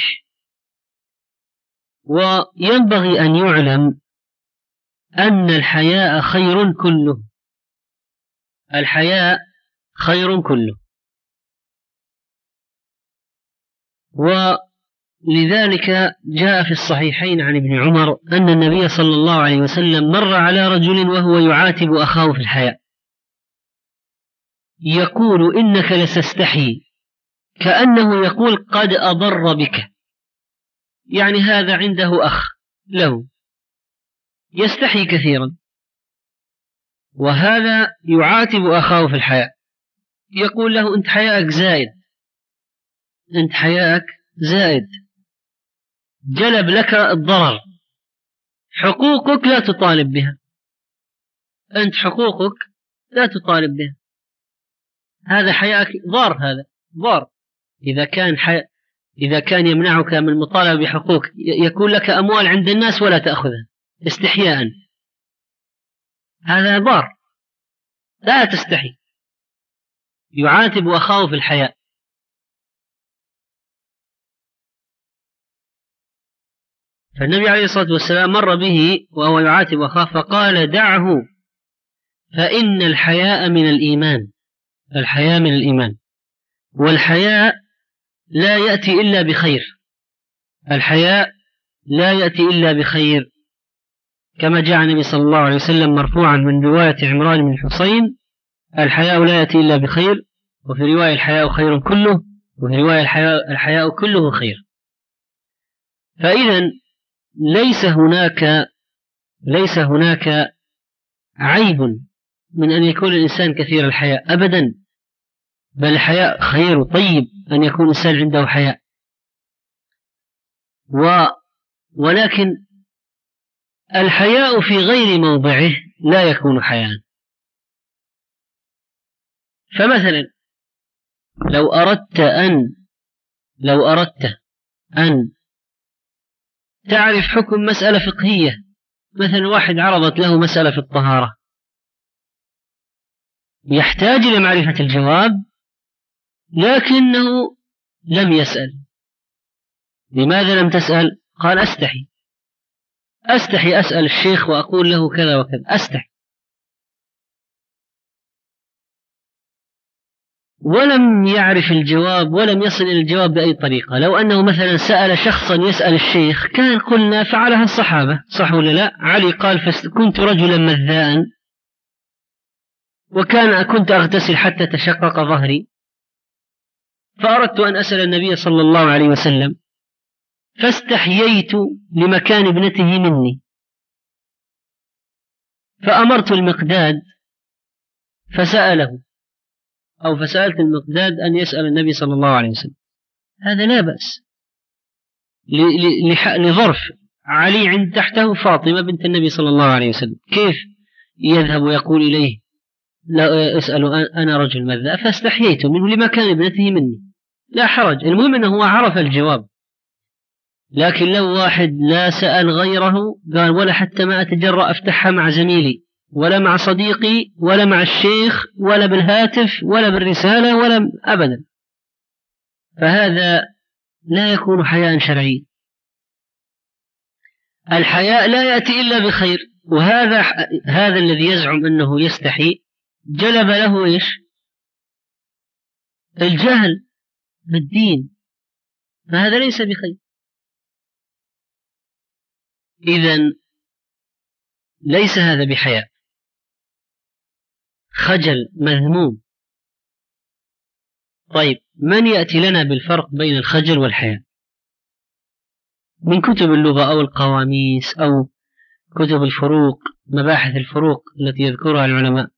[SPEAKER 2] وينبغي أن يعلم أن الحياء خير كله، الحياء خير كله. ولذلك جاء في الصحيحين عن ابن عمر أن النبي صلى الله عليه وسلم مر على رجل وهو يعاتب أخاه في الحياء يقول إنك لتستحي، كأنه يقول قد أضر بك، يعني هذا عنده أخ له يستحي كثيرا، وهذا يعاتب أخاه في الحياء يقول له أنت حياءك زائد، أنت حياءك زائد، جلب لك الضرر، حقوقك لا تطالب بها، أنت حقوقك لا تطالب بها، هذا حياءك ضار، هذا ضار. إذا كان يمنعك من المطالبة بحقوق، يكون لك أموال عند الناس ولا تأخذها استحياء، هذا ضار، لا تستحي. يعاتب أخاه في الحياء. فالنبي عليه الصلاة والسلام مر به وهو يعاتب أخاه فقال دعه فإن الحياء من الإيمان، الحياء من الإيمان، والحياء لا يأتي إلا بخير، الحياء لا يأتي إلا بخير، كما جاء النبي صلى الله عليه وسلم مرفوعا من رواية عمران بن الحصين الحياء لا يأتي إلا بخير، وفي رواية الحياء خير كله، وفي رواية الحياء كله خير. فإذا ليس هناك عيب من أن يكون الإنسان كثير الحياء أبدا، بل الحياء خير طيب أن يكون الإنسان عنده حياء. ولكن الحياء في غير موضعه لا يكون حياء. فمثلا لو أردت أن تعرف حكم مسألة فقهية، مثلا واحد عرضت له مسألة في الطهارة، يحتاج إلى معرفة الجواب لكنه لم يسأل. لماذا لم تسأل؟ قال أستحي أسأل الشيخ وأقول له كذا وكذا، أستحي. ولم يعرف الجواب ولم يصل إلى الجواب بأي طريقة. لو أنه مثلا سأل شخصا يسأل الشيخ كان قلنا فعلها الصحابة، صح ولا لا؟ علي قال كنت رجلا مذاء كنت أغتسل حتى تشقق ظهري، فأردت أن أسأل النبي صلى الله عليه وسلم فاستحييت لمكان ابنته مني، فأمرت المقداد فسأله، أو فسألت المقداد أن يسأل النبي صلى الله عليه وسلم، هذا لا بأس لظرف. علي عند تحته فاطمة بنت النبي صلى الله عليه وسلم، كيف يذهب ويقول إليه لا أسأل أنا رجل مذاء، فاستحييت منه لمكان ابنته مني، لا حرج، المهم أنه هو عرف الجواب. لكن لو واحد لا سأل غيره قال ولا حتى ما أتجرأ أفتحها مع زميلي ولا مع صديقي ولا مع الشيخ ولا بالهاتف ولا بالرسالة ولا أبدا، فهذا لا يكون حياء شرعي. الحياء لا يأتي إلا بخير، وهذا الذي يزعم أنه يستحي جلب له إيش؟ الجهل بالدين، فهذا ليس بخير. إذن ليس هذا بحياء، خجل مذموم. طيب من يأتي لنا بالفرق بين الخجل والحياء من كتب اللغة أو القواميس أو كتب الفروق، مباحث الفروق التي يذكرها العلماء؟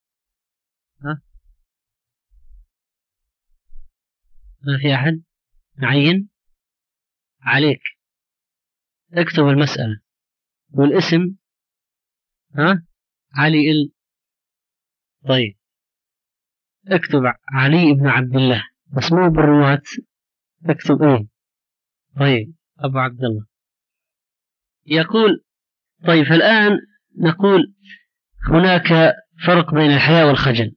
[SPEAKER 2] ما في أحد؟ نعين عليك، اكتب المسألة والاسم علي طيب اكتب علي بن عبد الله، بس مو بالرواة، اكتب طيب أبو عبد الله. يقول طيب الآن نقول هناك فرق بين الحياء والخجل،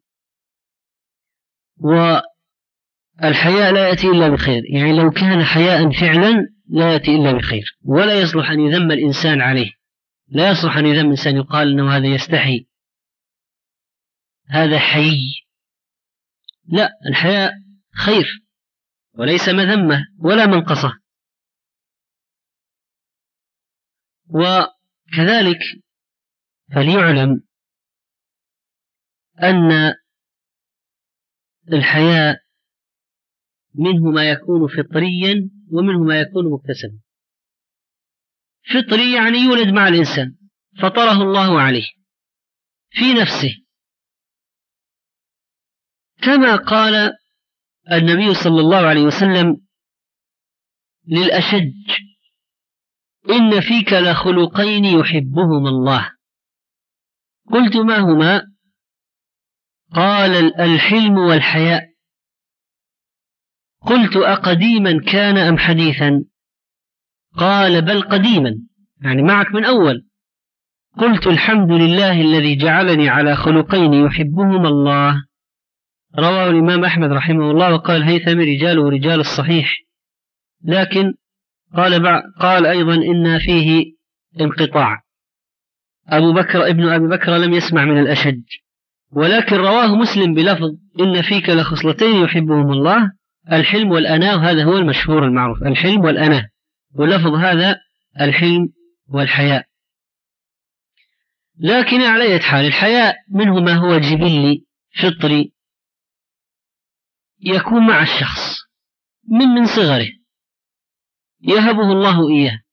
[SPEAKER 2] والحياء لا يأتي إلا بخير، يعني لو كان حياء فعلا لا يأتي إلا بخير، ولا يصلح أن يذم الإنسان عليه، لا يصلح أن يذم إنسان يقال أنه هذا يستحي، هذا حي، لا، الحياء خير وليس مذمة ولا منقصة. وكذلك فليعلم أن الحياء منه ما يكون فطريا ومنه ما يكون مكتسبا. فطري يعني يولد مع الإنسان، فطره الله عليه في نفسه، كما قال النبي صلى الله عليه وسلم للأشج: إن فيك لخلقين يحبهما الله. قلت: ما هما؟ قال: الحلم والحياء. قلت: أقديما كان أم حديثا؟ قال: بل قديما، يعني معك من أول. قلت: الحمد لله الذي جعلني على خلقين يحبهما الله. رواه الإمام أحمد رحمه الله، وقال الهيثمي: رجاله رجال الصحيح، لكن قال أيضا إن فيه انقطاع. ابن أبي بكر لم يسمع من الأشج، ولكن رواه مسلم بلفظ: إن فيك لخصلتين يحبهم الله، الحلم والأناة، وهذا هو المشهور المعروف، الحلم والأناة، ولفظ هذا الحلم والحياء. لكن على أي حال الحياء منه ما هو جبلي فطري يكون مع الشخص من صغره، يهبه الله إياه،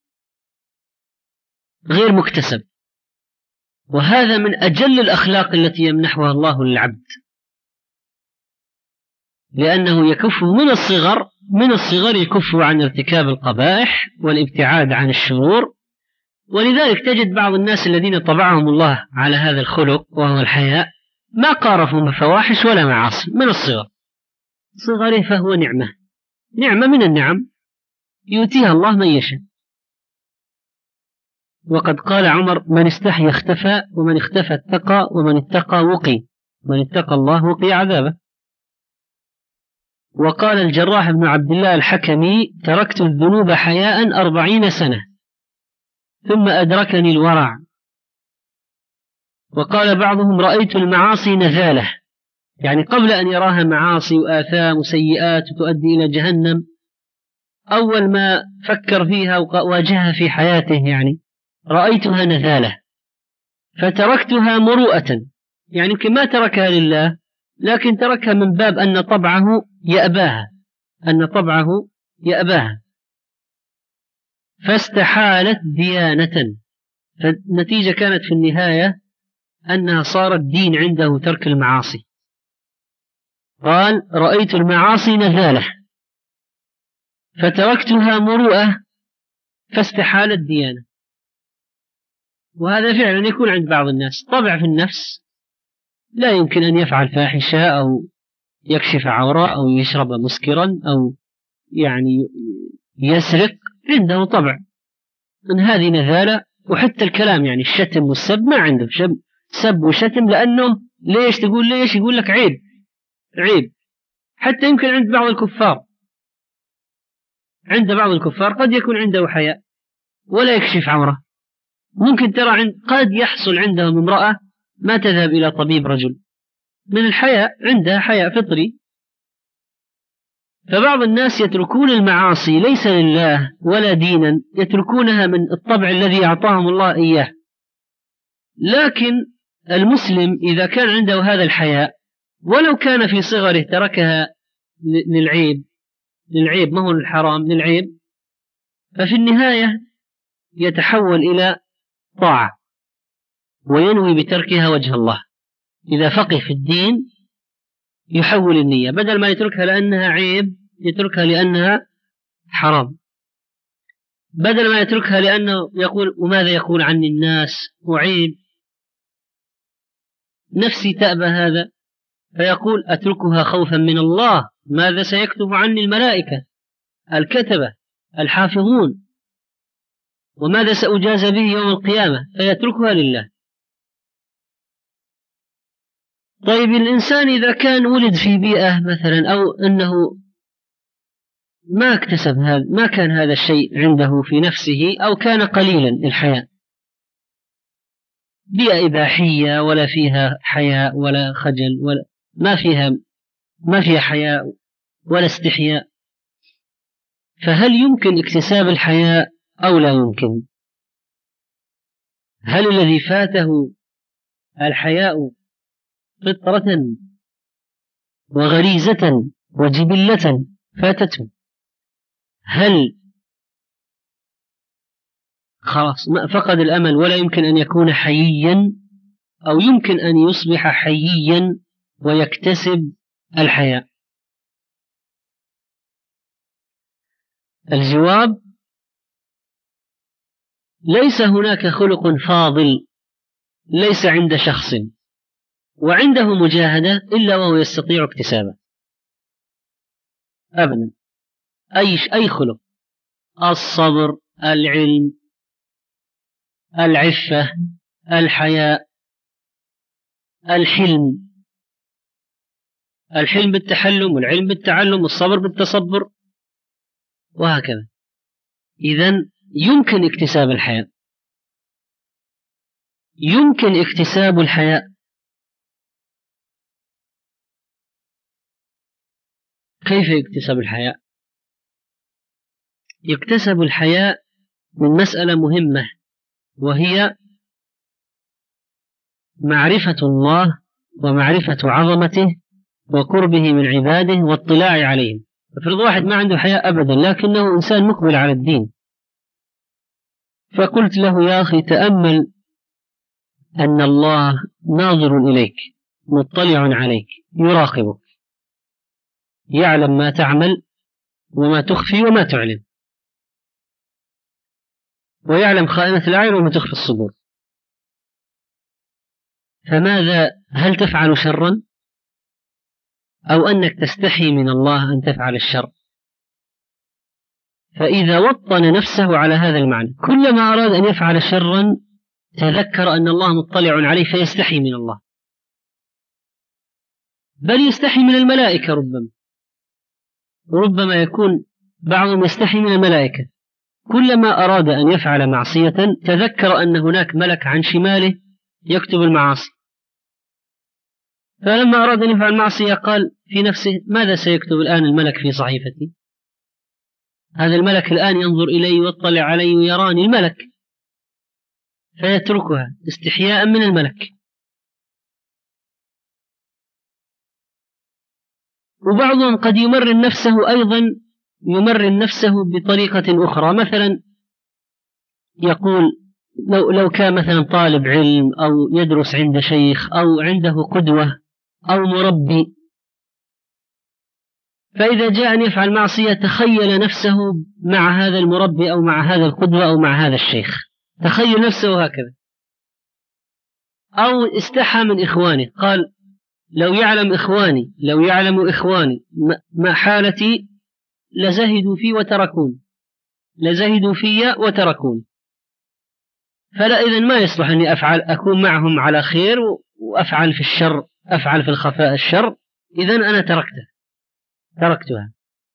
[SPEAKER 2] غير مكتسب، وهذا من أجل الأخلاق التي يمنحها الله للعبد، لأنه يكفه من الصغر يكفه عن ارتكاب القبائح والابتعاد عن الشرور. ولذلك تجد بعض الناس الذين طبعهم الله على هذا الخلق وهو الحياء ما قارفوا فواحش ولا معاصي من الصغر، صغره فهو نعمة من النعم يؤتيها الله من يشاء. وقد قال عمر: من استحي اختفى، ومن اختفى اتقى، ومن اتقى وقي، من اتقى الله وقي عذابه. وقال الجراح بن عبد الله الحكمي: تركت الذنوب حياء 40 سنة ثم أدركني الورع. وقال بعضهم: رأيت المعاصي نزالة، يعني قبل أن يراها معاصي وآثام وسيئات تؤدي إلى جهنم، أول ما فكر فيها وواجهها في حياته يعني رأيتها نزالة، فتركتها مروءة، يعني يمكن ما تركها لله، لكن تركها من باب أن طبعه يأباها، فاستحالت ديانة، فالنتيجة كانت في النهاية أنها صارت دين عنده ترك المعاصي. قال: رأيت المعاصي نزالة فتركتها مروءة فاستحالت ديانة. وهذا فعلا يكون عند بعض الناس طبع في النفس، لا يمكن أن يفعل فاحشة أو يكشف عورة أو يشرب مسكرا أو يعني يسرق، عنده طبع من هذه نزالة. وحتى الكلام يعني الشتم والسب ما عنده، سب وشتم، لأنه ليش تقول ليش؟ يقول لك عيب. حتى يمكن عند بعض الكفار قد يكون عنده حياء ولا يكشف عوره. ممكن ترى قد يحصل عندهم امرأة ما تذهب إلى طبيب رجل من الحياء، عندها حياء فطري. فبعض الناس يتركون المعاصي ليس لله ولا دينا، يتركونها من الطبع الذي أعطاهم الله إياه. لكن المسلم إذا كان عنده هذا الحياء ولو كان في صغره تركها للعيب، ما هو الحرام، للعيب، ففي النهاية يتحول إلى طاعة وينوي بتركها وجه الله. إذا فقه في الدين يحول النية، بدل ما يتركها لأنها عيب يتركها لأنها حرام، بدل ما يتركها لأنه يقول وماذا يقول عني الناس وعيب نفسي تأبى هذا، فيقول أتركها خوفا من الله، ماذا سيكتب عني الملائكة الكتبة الحافظون، وماذا سأجاز به يوم القيامة، فيتركها لله. طيب الإنسان إذا كان ولد في بيئة مثلا أو أنه ما اكتسب هذا، ما كان هذا الشيء عنده في نفسه أو كان قليلا الحياء، بيئة إباحية ولا فيها حياء ولا خجل ولا ما فيها حياء ولا استحياء، فهل يمكن اكتساب الحياء أو لا يمكن؟ هل الذي فاته الحياء فطرة وغريزة وجبلة فاتته، هل خلاص فقد الأمل ولا يمكن أن يكون حييا، أو يمكن أن يصبح حييا ويكتسب الحياء؟ الجواب ليس هناك خلق فاضل ليس عند شخص وعنده مجاهدة إلا وهو يستطيع اكتسابه أبدا. أي خلق، الصبر، العلم، العفة، الحياء، الحلم بالتحلم، والعلم بالتعلم، والصبر بالتصبر، وهكذا. إذن يمكن اكتساب الحياء، يمكن اكتساب الحياء. كيف يكتسب الحياء؟ يكتسب الحياء من مسألة مهمة، وهي معرفة الله ومعرفة عظمته وقربه من عباده واطلاع عليهم. افرض واحد ما عنده حياء أبدا لكنه إنسان مقبل على الدين، فقلت له يا أخي تأمل أن الله ناظر إليك مطلع عليك يراقبك، يعلم ما تعمل وما تخفي وما تعلن، ويعلم خائنة الأعين وما تخفي الصدور، فماذا، هل تفعل شرا أو أنك تستحي من الله أن تفعل الشر؟ فإذا وطن نفسه على هذا المعنى كلما أراد أن يفعل شرا تذكر أن الله مطلع عليه فيستحي من الله، بل يستحي من الملائكة، ربما يكون بعضهم يستحي من الملائكة. كلما أراد أن يفعل معصية تذكر أن هناك ملك عن شماله يكتب المعاصي، فلما أراد أن يفعل معصية قال في نفسه ماذا سيكتب الآن الملك في صحيفتي؟ هذا الملك الآن ينظر إلي ويطلع علي ويراني الملك، فيتركها استحياء من الملك. وبعضهم قد يمرن نفسه أيضا، يمرن نفسه بطريقة أخرى، مثلا يقول لو كان مثلا طالب علم أو يدرس عند شيخ أو عنده قدوة أو مربي، فإذا جاء أن يفعل معصية تخيل نفسه مع هذا المربي أو مع هذا القدوة أو مع هذا الشيخ، تخيل نفسه هكذا. أو استحى من إخوانه، قال لو يعلم إخواني ما حالتي لزهدوا في وتركون، فلا إذن ما يصلح أني أكون معهم على خير وأفعل في الشر، أفعل في الخفاء الشر، إذن أنا تركتها.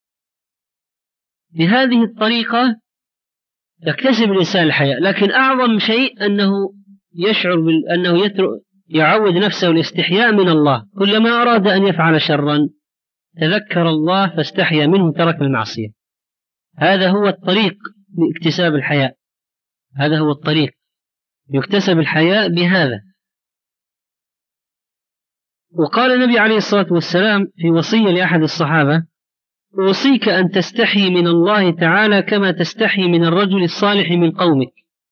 [SPEAKER 2] بهذه الطريقة يكتسب الإنسان الحياء. لكن أعظم شيء أنه يشعر أنه يعود نفسه الاستحياء من الله، كلما أراد أن يفعل شرا تذكر الله فاستحيا منه ترك المعصية. هذا هو الطريق لاكتساب الحياء، هذا هو الطريق يكتسب الحياء بهذا. وقال النبي عليه الصلاة والسلام في وصية لأحد الصحابة أوصيك أن تستحي من الله تعالى كما تستحي من الرجل الصالح من قومك،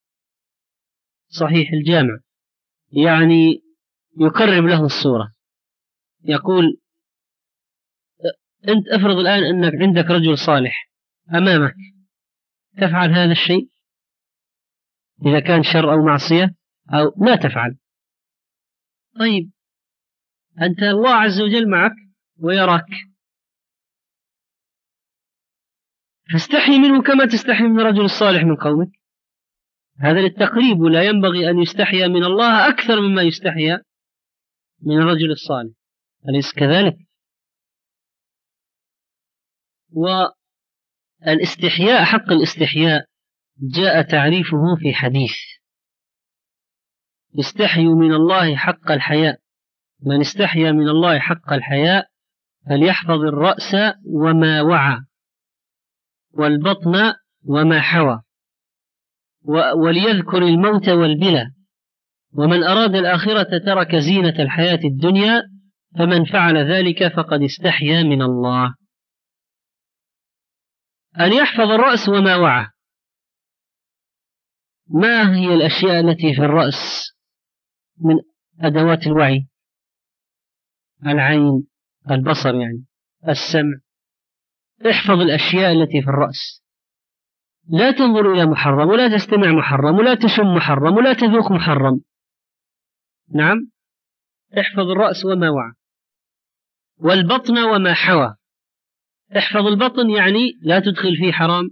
[SPEAKER 2] صحيح الجامع، يعني يقرب له الصورة. يقول أنت أفرض الآن أنك عندك رجل صالح أمامك تفعل هذا الشيء إذا كان شر أو معصية أو لا تفعل. طيب أنت الله عز وجل معك ويراك، فاستحي منه كما تستحي من الرجل الصالح من قومك. هذا للتقريب، ولا ينبغي أن يستحي من الله أكثر مما يستحي من الرجل الصالح، أليس كذلك؟ والاستحياء، حق الاستحياء جاء تعريفه في حديث: استحيوا من الله حق الحياء، من استحيا من الله حق الحياء فليحفظ الرأس وما وعى والبطن وما حوى وليذكر الموت والبلى، ومن أراد الآخرة ترك زينة الحياة الدنيا، فمن فعل ذلك فقد استحيا من الله. أن يحفظ الرأس وما وعى. ما هي الأشياء التي في الرأس من أدوات الوعي؟ العين، البصر يعني، السمع. احفظ الأشياء التي في الرأس، لا تنظر إلى محرم، ولا تستمع محرم، ولا تشم محرم، ولا تذوق محرم. نعم، احفظ الرأس وما وعى. والبطن وما حوى. احفظ البطن يعني لا تدخل فيه حرام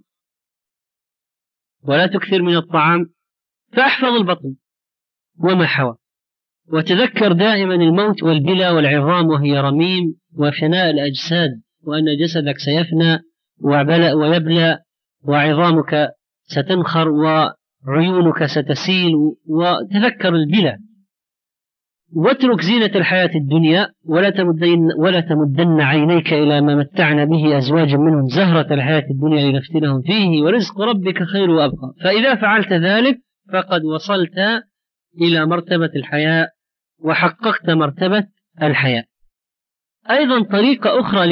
[SPEAKER 2] ولا تكثر من الطعام، فاحفظ البطن وما حوى. وتذكر دائما الموت والبلى والعظام وهي رميم وفناء الأجساد، وأن جسدك سيفنى ويبلى، وعظامك ستنخر وعيونك ستسيل. وتذكر البلى، واترك زينة الحياة الدنيا، ولا تمدن عينيك إلى ما متعنا به أزواج منهم زهرة الحياة الدنيا لنفتنهم فيه ورزق ربك خير وأبقى. فإذا فعلت ذلك فقد وصلت إلى مرتبة الحياء وحققت مرتبة الحياء. أيضا طريقة أخرى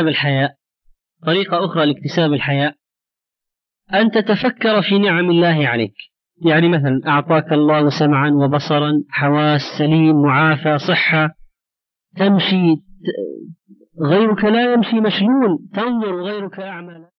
[SPEAKER 2] لاكتساب الحياء أن تتفكر في نعم الله عليك. يعني مثلا أعطاك الله سمعا وبصرا، حواس، سليم، معافى، صحة، تمشي، غيرك لا يمشي مشلول، تنظر غيرك أعمى.